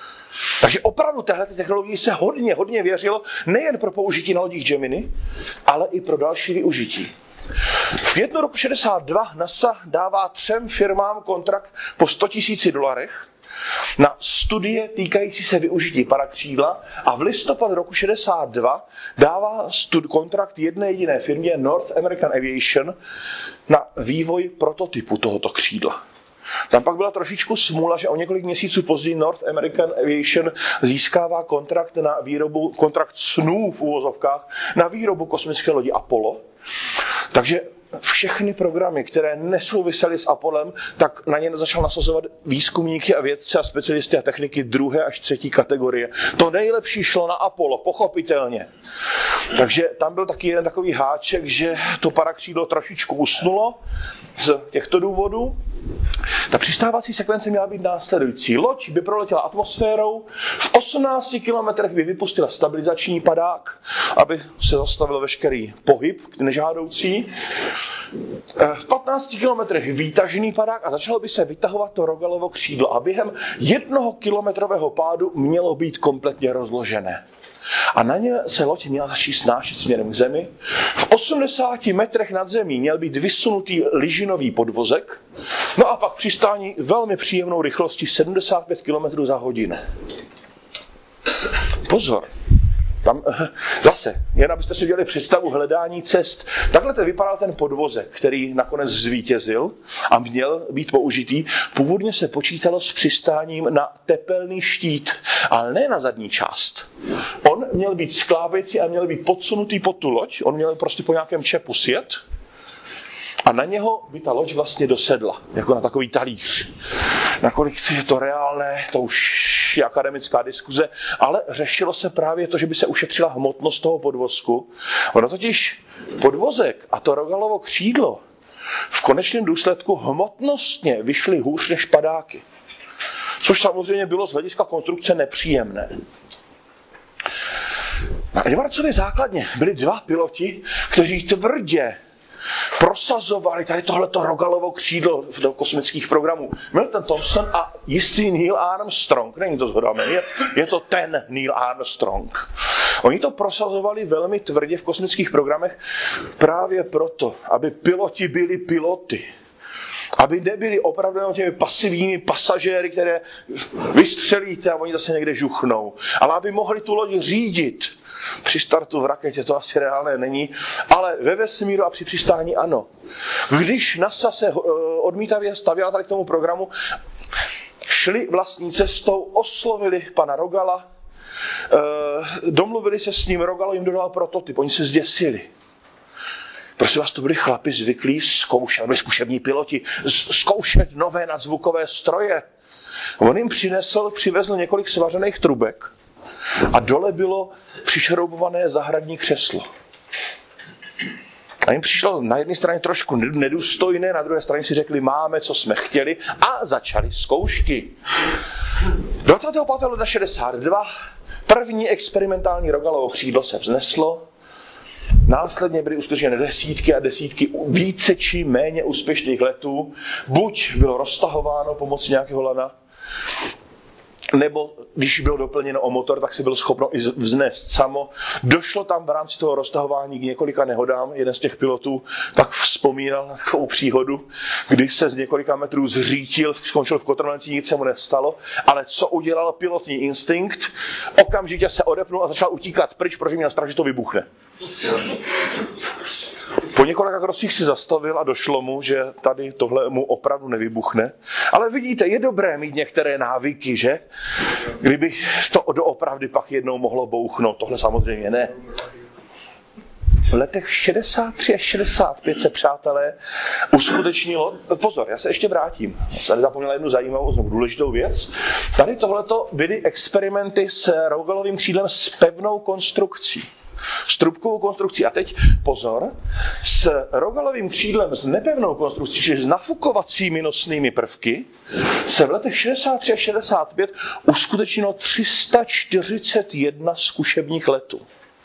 Takže opravdu téhle technologii se hodně, hodně věřilo nejen pro použití na lodích Gemini, ale i pro další využití. V květnu roku šedesát dva NASA dává třem firmám kontrakt po sto tisíc dolarech na studie týkající se využití parakřídla a v listopadu roku šedesát dva dává stud, kontrakt jedné jediné firmě North American Aviation na vývoj prototypu tohoto křídla. Tam pak byla trošičku smůla, že o několik měsíců později North American Aviation získává kontrakt na výrobu, kontrakt snů v uvozovkách, na výrobu kosmické lodi Apollo. Takže všechny programy, které nesouvisely s Apollem, tak na ně začal nasazovat výzkumníky a vědci a specialisty a techniky druhé až třetí kategorie. To nejlepší šlo na Apollo, pochopitelně. Takže tam byl taky jeden takový háček, že to parakřídlo trošičku usnulo z těchto důvodů. Ta přistávací sekvence měla být následující. Loď by proletěla atmosférou, v osmnácti kilometrech by vypustila stabilizační padák, aby se zastavil veškerý pohyb nežádoucí. V patnácti kilometrech výtažný padák a začalo by se vytahovat to Rogalovo křídlo a během jednoho kilometrového pádu mělo být kompletně rozložené. A na ně se loď měla začít snášet směrem k zemi. V osmdesáti metrech nad zemí měl být vysunutý lyžinový podvozek, no a pak přistání velmi příjemnou rychlostí sedmdesát pět kilometrů za hodinu. Pozor, tam zase, jen abyste si udělali představu hledání cest. Takhle to vypadal ten podvozek, který nakonec zvítězil a měl být použitý. Původně se počítalo s přistáním na tepelný štít, ale ne na zadní část. On měl být sklápějící a měl být podsunutý pod tu loď. On měl prostě po nějakém čepu sjet. A na něho by ta loď vlastně dosedla, jako na takový talíř. Nakolik je to reálné, to už je akademická diskuze, ale řešilo se právě to, že by se ušetřila hmotnost toho podvozku. Ono totiž podvozek a to Rogalovo křídlo v konečném důsledku hmotnostně vyšly hůř než padáky. Což samozřejmě bylo z hlediska konstrukce nepříjemné. Na Edwardsově základně byli dva piloti, kteří tvrdě prosazovali tady tohleto Rogalovo křídlo do kosmických programů. Milton Thompson a jistý Neil Armstrong. Není to shodami, je, je to ten Neil Armstrong. Oni to prosazovali velmi tvrdě v kosmických programech právě proto, aby piloti byli piloty. Aby nebyli opravdu těmi pasivními pasažéry, které vystřelíte a oni zase někde žuchnou. Ale aby mohli tu loď řídit. Při startu v raketě to asi reálné není, ale ve vesmíru a při přistání ano. Když NASA se odmítavě stavěla tady k tomu programu, šli vlastní cestou, oslovili pana Rogala, domluvili se s ním, Rogalo jim dodal prototyp, oni se zděsili. Prosím vás, to byli chlapi zvyklí zkoušet, byli zkušební piloti, zkoušet nové nadzvukové stroje. On jim přinesl, přivezl několik svařených trubek a dole bylo přišroubované zahradní křeslo. A jim přišlo na jedné straně trošku nedůstojné, na druhé straně si řekli, máme, co jsme chtěli, a začali zkoušky. dvacátého pátého ledna šedesát dva první experimentální Rogalovo křídlo se vzneslo. Následně byly uskutečněny desítky a desítky více či méně úspěšných letů. Buď bylo roztahováno pomocí nějakého lana, nebo když bylo doplněno o motor, tak si bylo schopno i vznést samo. Došlo tam v rámci toho roztahování k několika nehodám. Jeden z těch pilotů pak vzpomínal na takovou příhodu, kdy se z několika metrů zřítil, skončil v kotrmelci, nic se mu nestalo. Ale co udělal pilotní instinkt? Okamžitě se odepnul a začal utíkat pryč, protože měl strach, že to vybuchne. Po několika krocích si zastavil a došlo mu, že tady tohle mu opravdu nevybuchne. Ale vidíte, je dobré mít některé návyky, že? Kdyby to doopravdy pak jednou mohlo bouchnout. Tohle samozřejmě ne. V letech šedesát tři až šedesát pět se, přátelé, uskutečnilo... Pozor, já se ještě vrátím. Já jsem zapomněl jednu zajímavou, důležitou věc. Tady tohleto byly experimenty s Rogalovým křídlem s pevnou konstrukcí. S trubkovou konstrukcí. A teď pozor, s Rogalovým křídlem s nepevnou konstrukcí, čili s nafukovacími nosnými prvky, se v letech šedesát tři až šedesát pět uskutečnilo tři sta čtyřicet jedna zkušebních letů.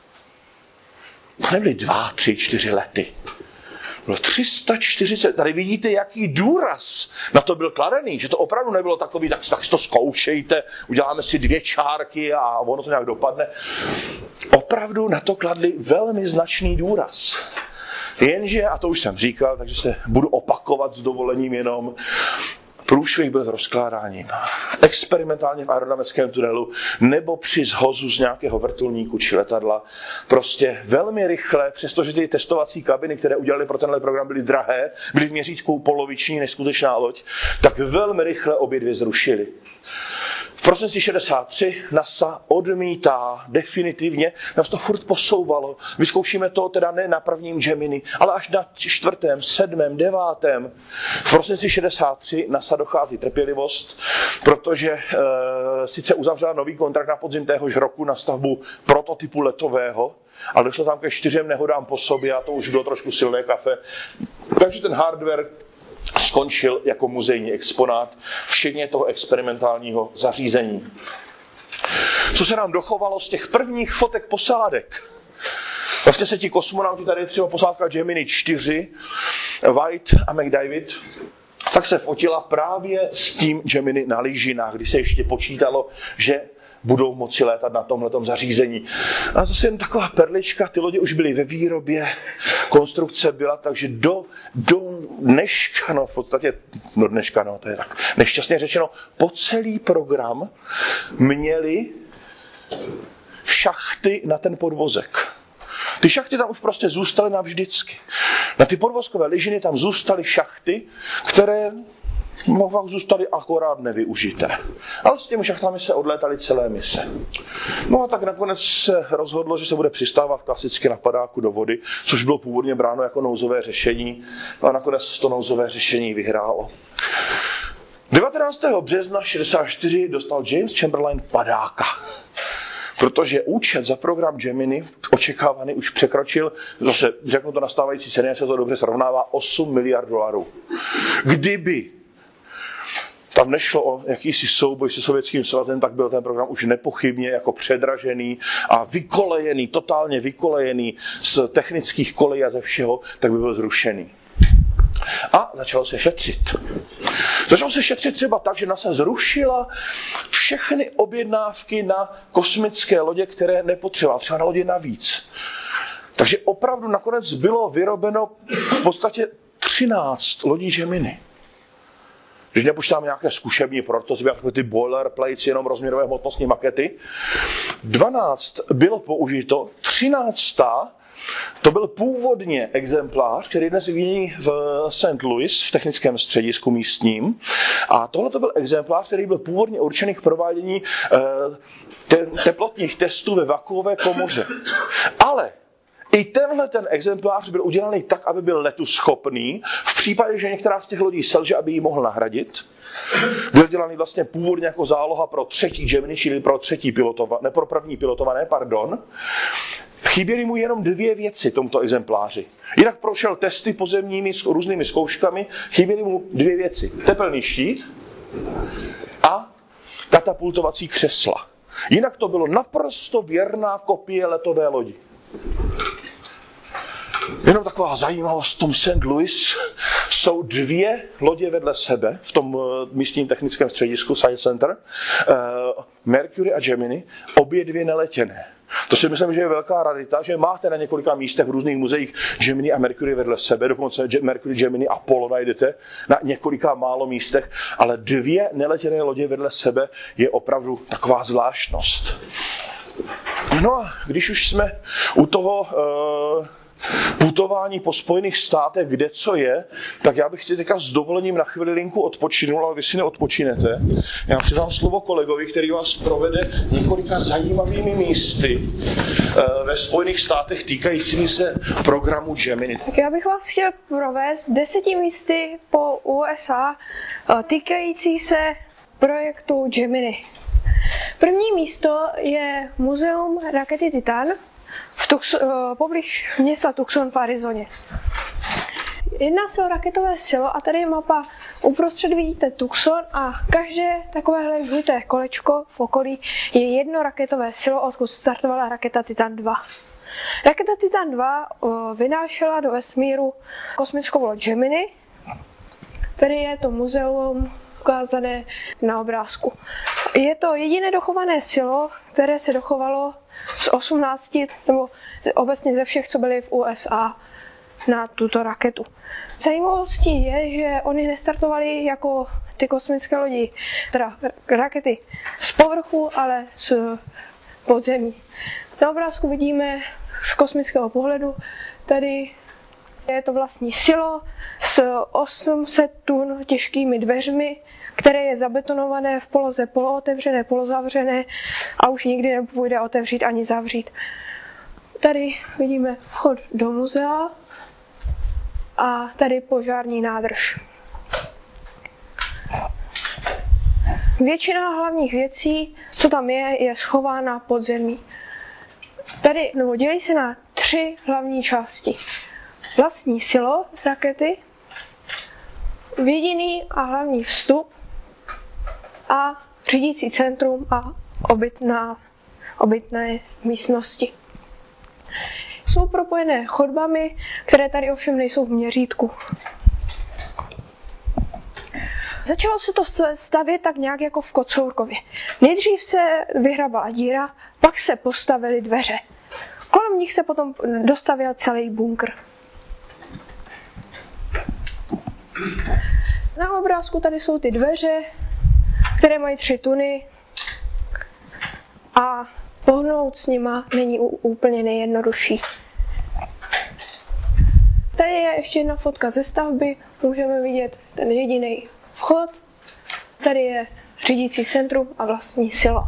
To nebyly dva, tři, čtyři lety. Bylo tři sta čtyřicet, tady vidíte, jaký důraz na to byl kladený, že to opravdu nebylo takový, tak, tak si to zkoušejte, uděláme si dvě čárky a ono to nějak dopadne. Opravdu na to kladli velmi značný důraz. Jenže, a to už jsem říkal, takže se budu opakovat s dovolením jenom, průšvih byl s rozkládáním. Experimentálně v aerodynamickém tunelu nebo při zhozu z nějakého vrtulníku či letadla. Prostě velmi rychle, přestože ty testovací kabiny, které udělali pro tenhle program, byly drahé, byly v měřítku poloviční než skutečná loď, tak velmi rychle obě dvě zrušili. V prosinci šedesát tři NASA odmítá definitivně, nás to furt posouvalo. Vyzkoušíme to teda ne na prvním Gemini, ale až na čtvrtém, sedmém, devátém. V prosinci šedesát tři NASA dochází trpělivost, protože e, sice uzavřela nový kontrakt na podzim téhož roku na stavbu prototypu letového, ale došlo tam ke čtyřem nehodám po sobě a to už bylo trošku silné kafe. Takže ten hardware skončil jako muzejní exponát, včetně toho experimentálního zařízení. Co se nám dochovalo z těch prvních fotek posádek? Vlastně se ti kosmonauti, tady je třeba posádka Gemini čtyři, White a McDavid, tak se fotila právě s tím Gemini na lyžinách, kdy se ještě počítalo, že budou moci létat na tomhletom zařízení. A zase jen taková perlička, ty lodě už byly ve výrobě, konstrukce byla, takže do, do dneška, no v podstatě, no dneška, no to je tak nešťastně řečeno, po celý program měli šachty na ten podvozek. Ty šachty tam už prostě zůstaly navždycky. Na ty podvozkové lyžiny tam zůstaly šachty, které mohou zůstaly akorát nevyužité. Ale s těmi šachtami se odlétaly celé mise. No a tak nakonec se rozhodlo, že se bude přistávat klasicky na padáku do vody, což bylo původně bráno jako nouzové řešení. No a nakonec to nouzové řešení vyhrálo. devatenáctého března šedesát čtyři dostal James Chamberlain padáka. protože účet za program Gemini očekávaný už překročil, zase řeknu to nastávající ceny, se to dobře srovnává, osm miliard dolarů. Kdyby tam nešlo o jakýsi souboj se Sovětským svazem, tak byl ten program už nepochybně jako předražený a vykolejený, totálně vykolejený z technických kolejí a ze všeho, tak by byl zrušený. A začalo se šetřit. Začalo se šetřit třeba tak, že NASA zrušila všechny objednávky na kosmické lodě, které nepotřebovala, třeba na lodě navíc. Takže opravdu nakonec bylo vyrobeno v podstatě třináct lodí Gemini. Když nepočítáme nějaké zkušební prototypy, jako ty boilerplates, jenom rozměrové hmotnostní makety, dvanáct bylo použito, třináctá to byl původně exemplář, který dnes vidí v Saint Louis, v technickém středisku místním. A tohle to byl exemplář, který byl původně určený k provádění te- teplotních testů ve vakuové komoře. Ale i tenhle ten exemplář byl udělaný tak, aby byl letuschopný. V případě, že některá z těch lodí selže, aby ji mohl nahradit. Byl dělaný vlastně původně jako záloha pro třetí Gemini, čili pro třetí pilotované, ne pro první pilotované, pardon. Chyběly mu jenom dvě věci tomto exempláři. Jinak prošel testy pozemními s různými zkouškami, chyběly mu dvě věci. Tepelný štít a katapultovací křesla. Jinak to bylo naprosto věrná kopie letové lodi. Jenom taková zajímavost, v tom Saint Louis jsou dvě lodě vedle sebe, v tom místním technickém středisku Science Center, Mercury a Gemini, obě dvě neletěné. To si myslím, že je velká rarita, že máte na několika místech v různých muzeích Gemini a Mercury vedle sebe, dokonce Mercury, Gemini a Apollo najdete na několika málo místech, ale dvě neletěné lodě vedle sebe je opravdu taková zvláštnost. No a když už jsme u toho uh, putování po Spojených státech, kde co je, tak já bych si teďka s dovolením na chvilinku odpočinul, ale vy si neodpočinete. Já předám slovo kolegovi, který vás provede několika zajímavými místy uh, ve Spojených státech týkajícími se programu Gemini. Tak já bych vás chtěl provést deseti místy po U S A uh, týkající se projektu Gemini. První místo je muzeum rakety Titan v Tux, uh, poblíž města Tucson v Arizoně. Jedná se o raketové silo a tady je mapa. Uprostřed vidíte Tucson a každé takovéhle žluté kolečko v okolí je jedno raketové silo, odkud startovala raketa Titan dva. Raketa Titan dva uh, vynášela do vesmíru kosmickou loď Gemini. Tady je to muzeum ukázané na obrázku. Je to jediné dochované silo, které se dochovalo z osmnácti, nebo obecně ze všech, co byly v U S A na tuto raketu. Zajímavostí je, že oni nestartovali jako ty kosmické lodi, teda rakety z povrchu, ale z podzemí. Na obrázku vidíme z kosmického pohledu, tady je to vlastní silo s osm set tun těžkými dveřmi, které je zabetonované v poloze polootevřené, polozavřené a už nikdy nepůjde otevřít ani zavřít. Tady vidíme vchod do muzea a tady požární nádrž. Většina hlavních věcí, co tam je, je schována pod zemí. Tady nebo dělí se na tři hlavní části. Vlastní silo rakety, jediný a hlavní vstup a řídící centrum a obytná, obytné místnosti. Jsou propojené chodbami, které tady ovšem nejsou v měřítku. Začalo se to stavět tak nějak jako v Kocourkově. Nejdřív se vyhrabala díra, pak se postavily dveře. Kolem nich se potom dostavěl celý bunkr. Na obrázku tady jsou ty dveře, které mají tři tuny a pohnout s nima není úplně nejjednodušší. Tady je ještě jedna fotka ze stavby, můžeme vidět ten jediný vchod, tady je řídící centrum a vlastní silo.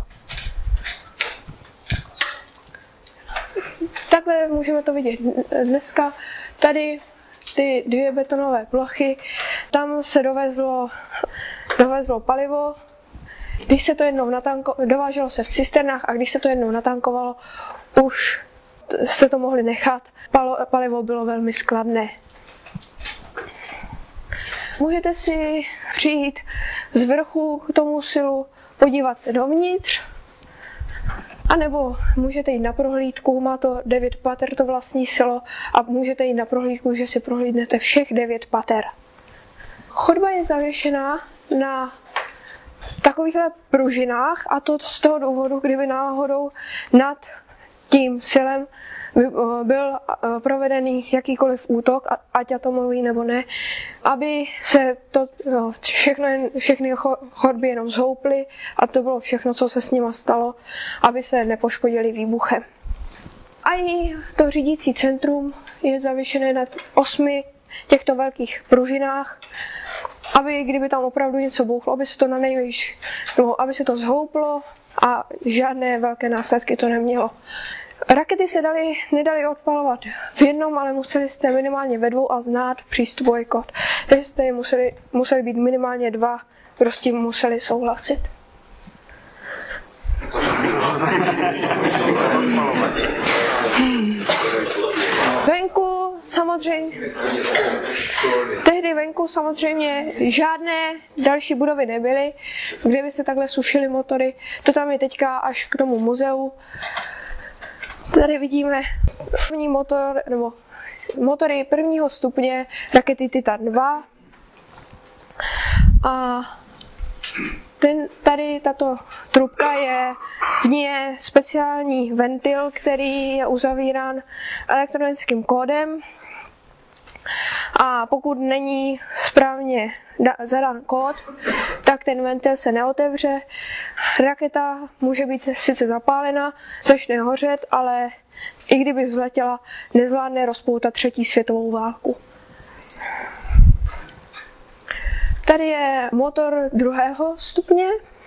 Takhle můžeme to vidět dneska. Tady ty dvě betonové plochy, tam se dovezlo, dovezlo palivo, Když se to jednou natankovalo, dováželo se v cisternách a když se to jednou natankovalo, už se to mohli nechat. Palo, palivo bylo velmi skladné. Můžete si přijít z vrchu k tomu silu, podívat se dovnitř, anebo můžete jít na prohlídku, má to devět pater, to vlastní silo, a můžete jít na prohlídku, že si prohlídnete všech devět pater. Chodba je zavěšená na takovýchhle pružinách, a to z toho důvodu, kdyby náhodou nad tím silem byl provedený jakýkoliv útok, ať atomový nebo ne, aby se to všechno, všechny chodby jenom zhouply a to bylo všechno, co se s nima stalo, aby se nepoškodili výbuchem. A i to řídící centrum je zavěšené na osmi těchto velkých pružinách, aby kdyby tam opravdu něco bouchlo, aby se to na nejvíc, nebo aby se to zhouplo a žádné velké následky to nemělo. Rakety se dali, nedali odpalovat v jednom, ale museli jste minimálně ve dvou a znát přístupový kód. Takže jste je museli, museli být minimálně dva, kdo s tím museli souhlasit. Hmm. Venku samozřejmě, tehdy venku samozřejmě žádné další budovy nebyly, kde by se takhle sušily motory. To tam je teďka až k tomu muzeu. Tady vidíme první motor, nebo motory prvního stupně rakety Titan dva. A ten, tady tato trubka je, v ní je speciální ventil, který je uzavírán elektronickým kódem. A pokud není správně zadán kód, tak ten ventil se neotevře. Raketa může být sice zapálena, začne hořet, ale i kdyby vzletěla, nezvládne rozpoutat třetí světovou válku. Tady je motor druhého stupně.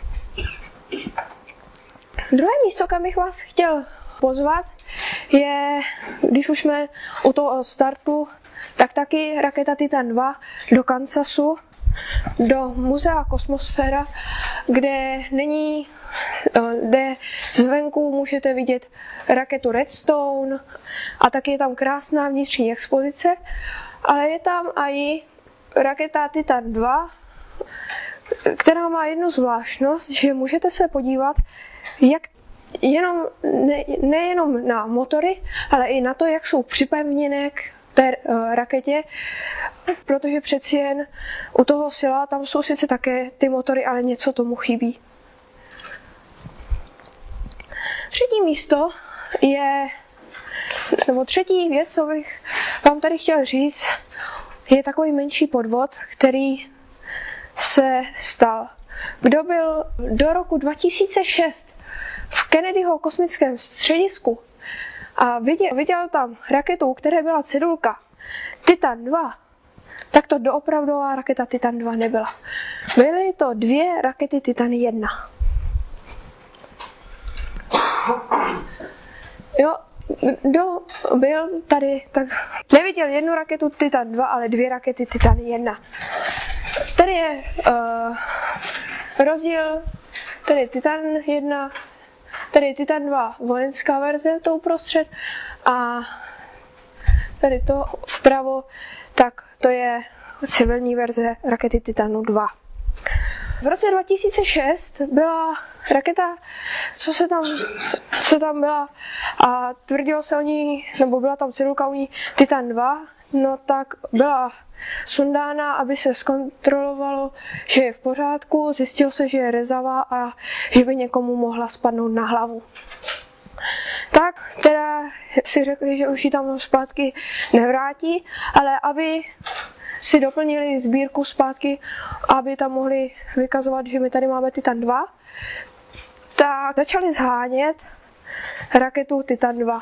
Druhé místo, kam bych vás chtěl pozvat, je, když už jsme u toho startu, tak taky raketa Titan dva do Kansasu, do muzea Kosmosféra, kde není, kde zvenku můžete vidět raketu Redstone a taky je tam krásná vnitřní expozice, ale je tam i raketa Titan dva, která má jednu zvláštnost, že můžete se podívat, jak jenom, ne, nejenom na motory, ale i na to, jak jsou připevněné k té uh, raketě, protože přeci jen u toho sila tam jsou sice také ty motory, ale něco tomu chybí. Třetí místo je, nebo třetí věc, co bych vám tady chtěl říct, je takový menší podvod, který se stal. Kdo byl do roku dva tisíce šest v Kennedyho kosmickém středisku a viděl, viděl tam raketu, u které byla cedulka Titan dva, tak to doopravdová raketa Titan dva nebyla. Byly to dvě rakety Titan jedna. Jo, kdo byl tady, tak neviděl jednu raketu Titan dva, ale dvě rakety Titan jedna. Tady je uh, rozdíl, tady Titan jedna, tady je Titan dva vojenská verze, to uprostřed, a tady to vpravo, tak to je civilní verze rakety Titanu dva. V roce dva tisíce šest byla raketa, co se tam, co tam byla, a tvrdilo se o ní, nebo byla tam cedulka u ní Titan dva, no tak byla sundána, aby se zkontrolovalo, že je v pořádku, zjistilo se, že je rezavá a že by někomu mohla spadnout na hlavu. Tak teda si řekli, že už ji tam zpátky nevrátí, ale aby si doplnili sbírku zpátky, aby tam mohli vykazovat, že my tady máme Titan dva, tak začali zhánět raketu Titan dva.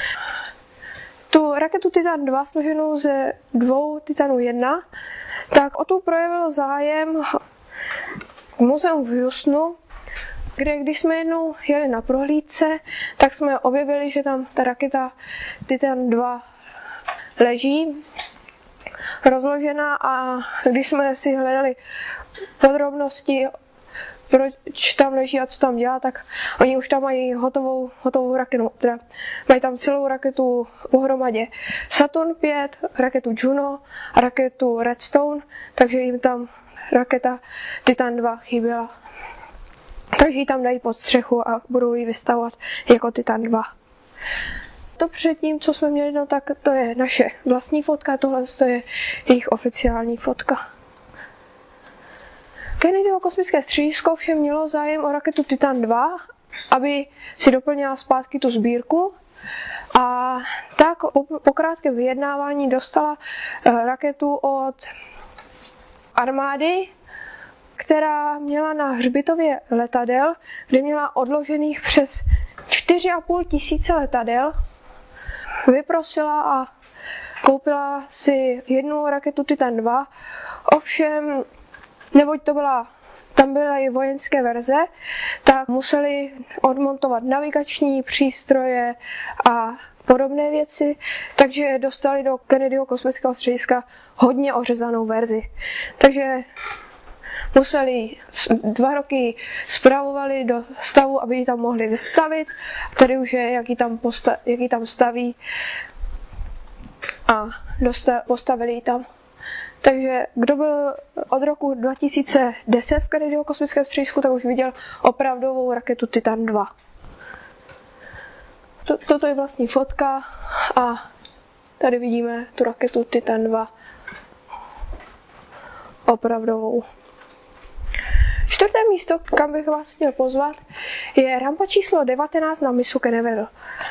Tu raketu Titan dva složenou ze dvou Titanů jedna, tak o tu projevil zájem muzeum v Houstonu, kde když jsme jednou jeli na prohlídce, tak jsme objevili, že tam ta raketa Titan dva leží rozložená, a když jsme si hledali podrobnosti proč tam leží a co tam dělá, tak oni už tam mají hotovou, hotovou raketu. Teda mají tam celou raketu pohromadě. Saturn pět, raketu Juno a raketu Redstone, takže jim tam raketa Titan dva chyběla. Takže ji tam dají pod střechu a budou ji vystavovat jako Titan dva. To předtím, co jsme měli, no, tak to je naše vlastní fotka, tohle to je jejich oficiální fotka. Kennedyho kosmické středisko všem mělo zájem o raketu Titan dva, aby si doplnila zpátky tu sbírku. A tak po, po krátkém vyjednávání dostala raketu od armády, která měla na hřbitově letadel, kde měla odložených přes čtyři a půl tisíce letadel. Vyprosila a koupila si jednu raketu Titan dva, ovšem, neboť to byla, tam byly i vojenské verze, tak museli odmontovat navigační přístroje a podobné věci, takže dostali do Kennedyho kosmického střediska hodně ořezanou verzi. Takže museli dva roky spravovali do stavu, aby ji tam mohli vystavit. Tady už je, jak ji tam, posta- jak ji tam staví a dosta- postavili ji tam. Takže kdo byl od roku dva tisíce deset v Kennedyho kosmickém středisku, tak už viděl opravdovou raketu Titan dva. Toto je vlastně fotka a tady vidíme tu raketu Titan dva opravdovou. Čtvrté místo, kam bych vás chtěl pozvat, je rampa číslo devatenáct na mysu Canaveral.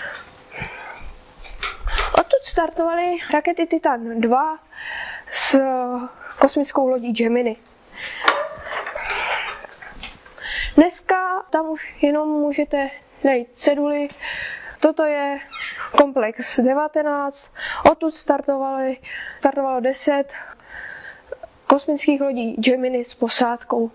Odtud startovaly rakety Titan dva s kosmickou lodí Gemini. Dneska tam už jenom můžete najít ceduly. Toto je komplex devatenáct, odtud startovali, startovalo deset kosmických lodí Gemini s posádkou.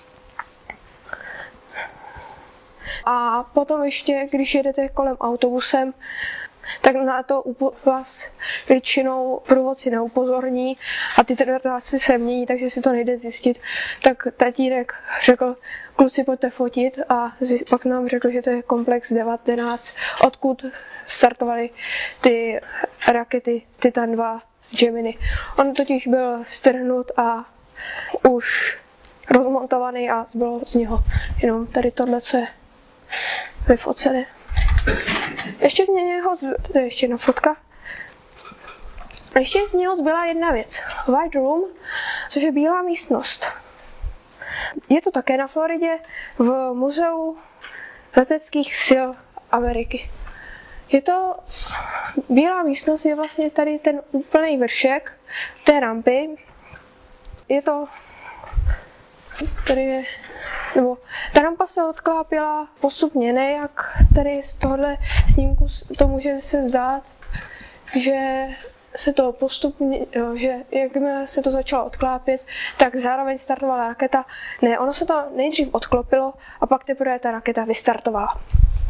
A potom ještě, když jedete kolem autobusem, tak na to vás většinou průvodci neupozorní a ty trasy se mění, takže si to nejde zjistit. Tak tatínek řekl, kluci, pojďte fotit, a pak nám řekl, že to je komplex devatenáct, odkud startovaly ty rakety Titan dva z Gemini. On totiž byl strhnut a už rozmontovaný a zbylo z něho jenom tady tohle, co je vyfocené. Ještě z něho, to je ještě jedna fotka. Ještě z něho zbyla jedna věc. White Room, což je bílá místnost. Je to také na Floridě v muzeu leteckých sil Ameriky. Je to, bílá místnost je vlastně tady ten úplný vršek té rampy. Je to, tady je, nebo ta rampa se odklápila postupně, ne jak tady z tohohle snímku to může se zdát, že se to postupně, že jakmile se to začalo odklápět, tak zároveň startovala raketa. Ne, ono se to nejdřív odklopilo a pak teprve ta raketa vystartovala.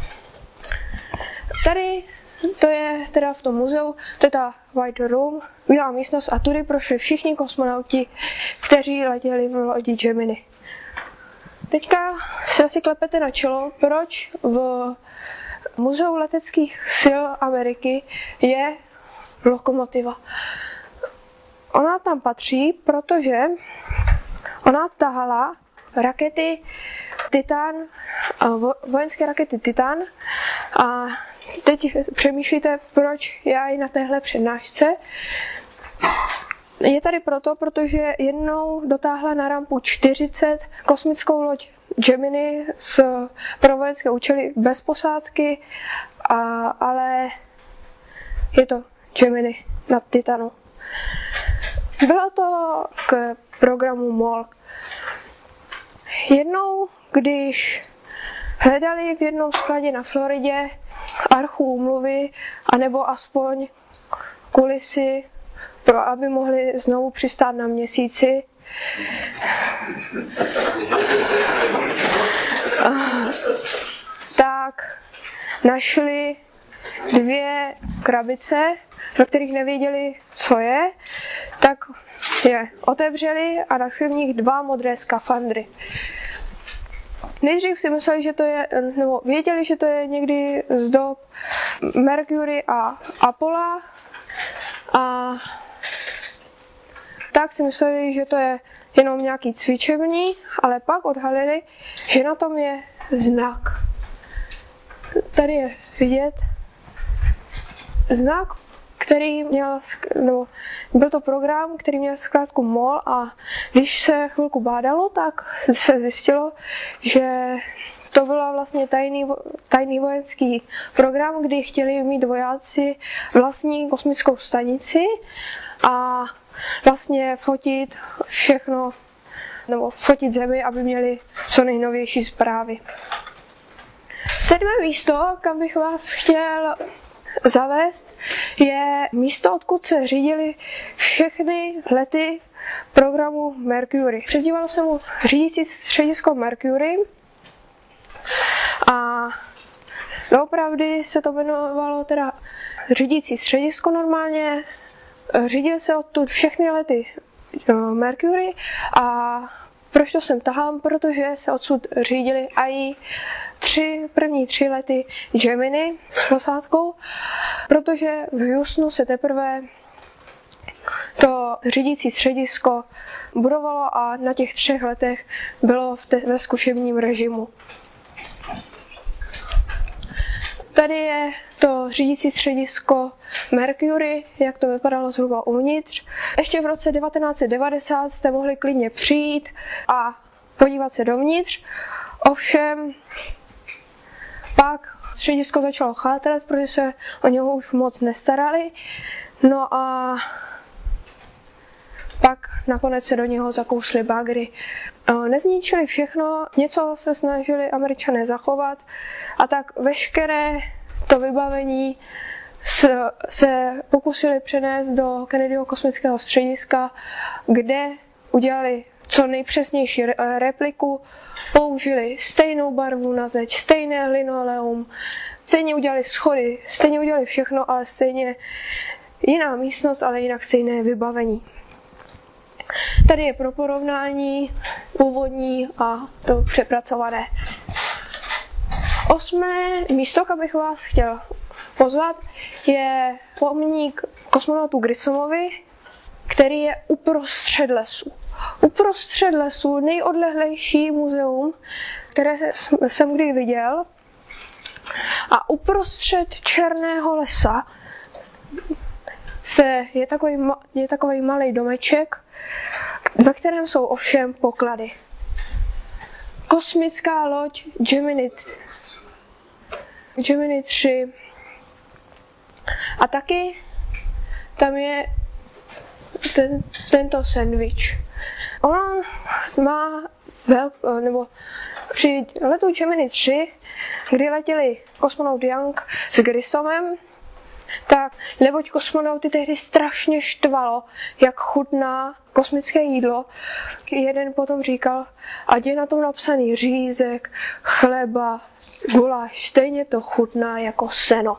Tady to je teda v tom muzeu, to je ta White Room, bílá místnost, a tudy prošli všichni kosmonauti, kteří letěli v lodi Gemini. Teďka se asi klepete na čelo, proč v muzeu leteckých sil Ameriky je lokomotiva. Ona tam patří, protože ona tahala rakety Titan, vojenské rakety Titan, a teď přemýšlíte, proč já ji na téhle přednášce. Je tady proto, protože jednou dotáhla na rampu čtyřicet kosmickou loď Gemini s, pro vojenské účely bez posádky, a, ale je to Gemini na Titanu. Bylo to k programu M O L. Jednou, když hledali v jednom skladě na Floridě archu úmluvy, anebo aspoň kulisy, pro aby mohli znovu přistát na Měsíci, tak našli dvě krabice, ve kterých nevěděli, co je, tak je otevřeli a našli v nich dva modré skafandry. Nejdřív si mysleli, že to je, nebo věděli, že to je někdy z dob Mercury a Apollo a tak si mysleli, že to je jenom nějaký cvičební, ale pak odhalili, že na tom je znak. Tady je vidět znak, který měl, nebo byl to program, který měl zkrátku M O L a když se chvilku bádalo, tak se zjistilo, že to byl vlastně tajný, tajný vojenský program, kdy chtěli mít vojáci vlastní kosmickou stanici a vlastně fotit všechno, nebo fotit Zemi, aby měli co nejnovější zprávy. Sedmé místo, kam bych vás chtěl zavést, je místo, odkud se řídily všechny lety programu Mercury. Předívalo se mu řídící středisko Mercury a doopravdy se to jmenovalo teda řídící středisko normálně. Řídil se odtud všechny lety Mercury a proč to sem tahám? Protože se odsud řídili i tři, první tři lety Gemini s posádkou, protože v Houstonu se teprve to řídící středisko budovalo a na těch třech letech bylo v te, ve zkušebním režimu. Tady je to řídící středisko Mercury, jak to vypadalo zhruba uvnitř. Ještě v roce devatenáct set devadesát jste mohli klidně přijít a podívat se dovnitř. Ovšem pak středisko začalo chátrat, protože se o něho už moc nestarali. No a pak nakonec se do něho zakously bagry. Nezničili všechno, něco se snažili Američané zachovat a tak veškeré to vybavení se, se pokusili přenést do Kennedyho kosmického střediska, kde udělali co nejpřesnější repliku, použili stejnou barvu na zeď, stejné linoleum, stejně udělali schody, stejně udělali všechno, ale stejně jiná místnost, ale jinak stejné vybavení. Tady je pro porovnání původní a to přepracované. Osmé místo, kam bych vás chtěl pozvat, je pomník kosmonautu Grissomovi, který je uprostřed lesu. Uprostřed lesu, nejodlehlejší muzeum, které jsem kdy viděl. A uprostřed černého lesa se, je, takový, je takový malý domeček, ve kterém jsou ovšem poklady. Kosmická loď Gemini, Gemini tři a taky tam je ten, tento sandwich. On má velk, nebo při letu Gemini tři, kdy letěli kosmonaut Young s Grissomem, tak neboť kosmonauty tehdy strašně štvalo, jak chutná kosmické jídlo. Jeden potom říkal, ať je na tom napsaný řízek, chleba, guláš, stejně to chutná jako seno.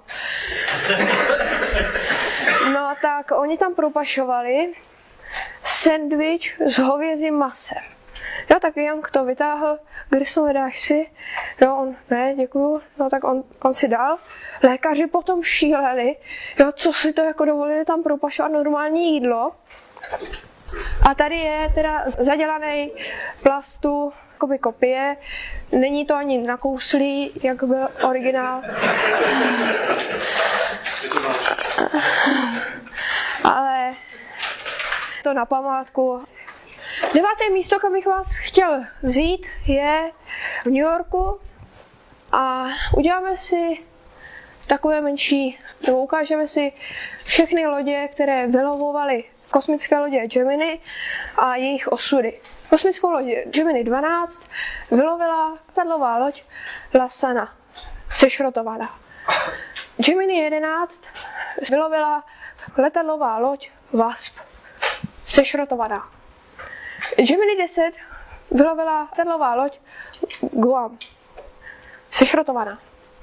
No tak oni tam propašovali sendvič s hovězím masem. Jo, tak Young to vytáhl, Grissom, dáš si? No, on, ne, děkuju. No, tak on, on si dal. Lékaři potom šíleli, jo, co si to jako dovolili tam propašovat normální jídlo. A tady je teda zadělaný plastu, jakoby kopie. Není to ani nakouslý, jak byl originál. Ale to na památku. Deváté místo, kam bych vás chtěl vzít, je v New Yorku a uděláme si takové menší, nebo ukážeme si všechny lodě, které vylovovaly kosmické lodě Gemini a jejich osudy. Kosmickou lodě Gemini dvanáct vylovila letadlová loď Lasana, sešrotovaná. Gemini jedenáct vylovila letadlová loď Wasp, sešrotovaná. Gemini deset vylovila letadlová loď Guam, sešrotovaná.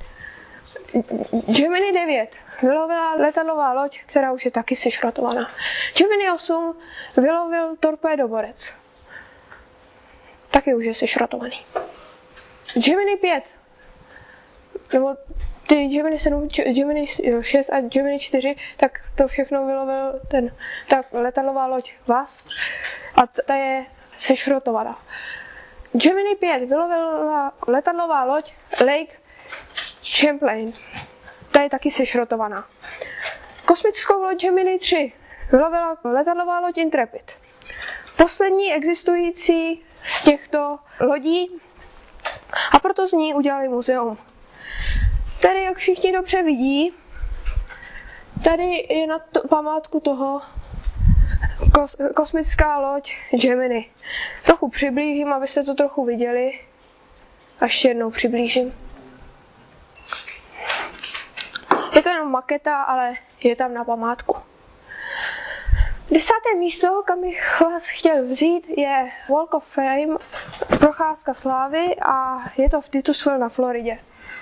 Gemini devět vylovila letadlová loď, která už je taky sešrotovaná. Gemini osm vylovil torpédoborec, taky už je sešrotovaný. Gemini pět, nebo ty Gemini sedm, Gemini šest a Gemini čtyři, tak to všechno vylovil ten, ta letadlová loď Wasp a ta je sešrotovaná. Gemini pět vylovila letadlová loď Lake Champlain, ta je taky sešrotovaná. Kosmickou loď Gemini tři vylovila letadlová loď Intrepid. Poslední existující z těchto lodí, a proto z ní udělali muzeum. Tady, jak všichni dobře vidí, tady je na to, památku toho kos, kosmická loď Gemini. Trochu přiblížím, abyste to trochu viděli. A ještě jednou přiblížím. Je to jenom maketa, ale je tam na památku. Desáté místo, kam bych vás chtěl vzít, je Walk of Fame, procházka slávy, a je to v Titusville na Floridě.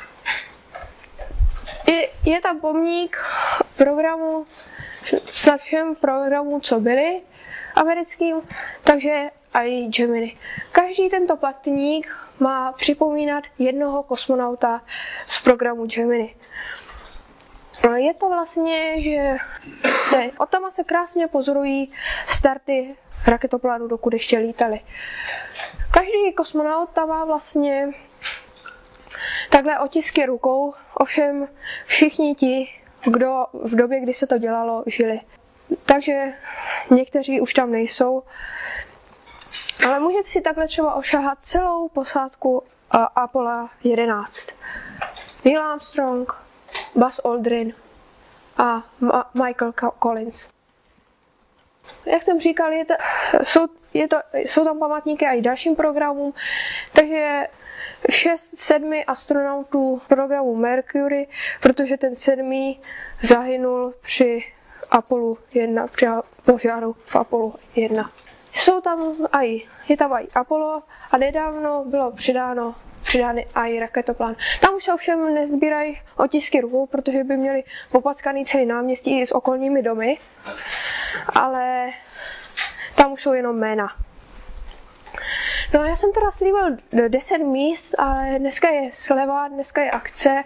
Je, je tam pomník programu, snad všem programů, co byly americkým, takže i Gemini. Každý tento patník má připomínat jednoho kosmonauta z programu Gemini. Je to vlastně, že ne, od tam se krásně pozorují starty raketoplánů, dokud ještě lítali. Každý kosmonaut tam má vlastně takhle otisky rukou, ovšem všichni ti, kdo v době, kdy se to dělalo, žili. Takže někteří už tam nejsou, ale můžete si takhle třeba ošahat celou posádku Apollo jedenáct. Neil Armstrong, Buzz Aldrin a Ma- Michael Collins. Jak jsem říkal, je to, jsou, je to, jsou tam památníky i dalším programům, takže šest sedmi astronautů programu Mercury, protože ten sedmý zahynul při Apollo jedna, při požáru v Apollo jedna. Jsou tam i, je tam i Apollo a nedávno bylo přidáno přidány i raketoplán. Tam už se ovšem nezbírají otisky rukou, protože by měli popackaný celý náměstí s okolními domy, ale tam už jsou jenom jména. No, já jsem teda slíbil deset míst, ale dneska je sleva, dneska je akce.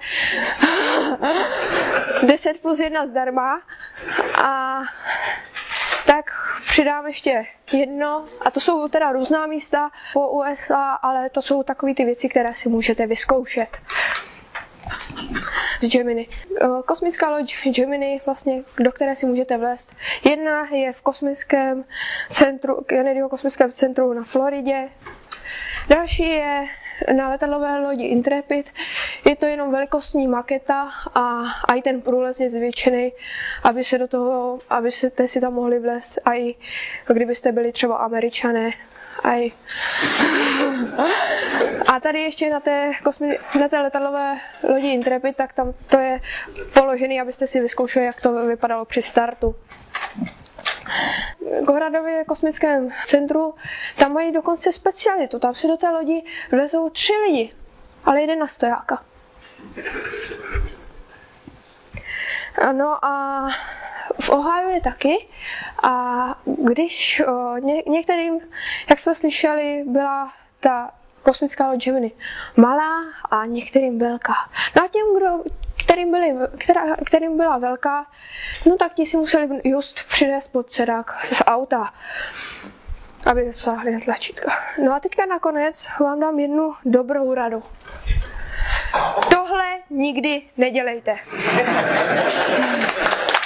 deset plus jedna zdarma. A tak přidám ještě jedno, a to jsou teda různá místa po U S A, ale to jsou takové ty věci, které si můžete vyzkoušet. Z Gemini. Kosmická loď Gemini, vlastně, do které si můžete vlézt. Jedna je v kosmickém centru, Kennedyho kosmickém centru na Floridě. Další je na letadlové lodi Intrepid. Je to jenom velikostní maketa a i ten průlez je zvětšený, aby se do toho, abyste si tam mohli vlézt, i kdybyste byli třeba Američané. Aj. A tady ještě na té, kosmi, na té letadlové lodi Intrepid, tak tam to je položený, abyste si vyzkoušeli, jak to vypadalo při startu. V Hradově kosmickém centru, tam mají dokonce specialitu, tam si do té lodi vlezou tři lidi, ale jeden na stojáka. No a v Ohio je taky, a když o, ně, některým, jak jsme slyšeli, byla ta kosmická loď Gemini malá a některým velká. No a těm, kdo, kterým, byli, která, kterým byla velká, no tak ti si museli just přinést pod sedák z auta, aby dosáhli na tlačítka. No a teďka nakonec vám dám jednu dobrou radu. Tohle nikdy nedělejte.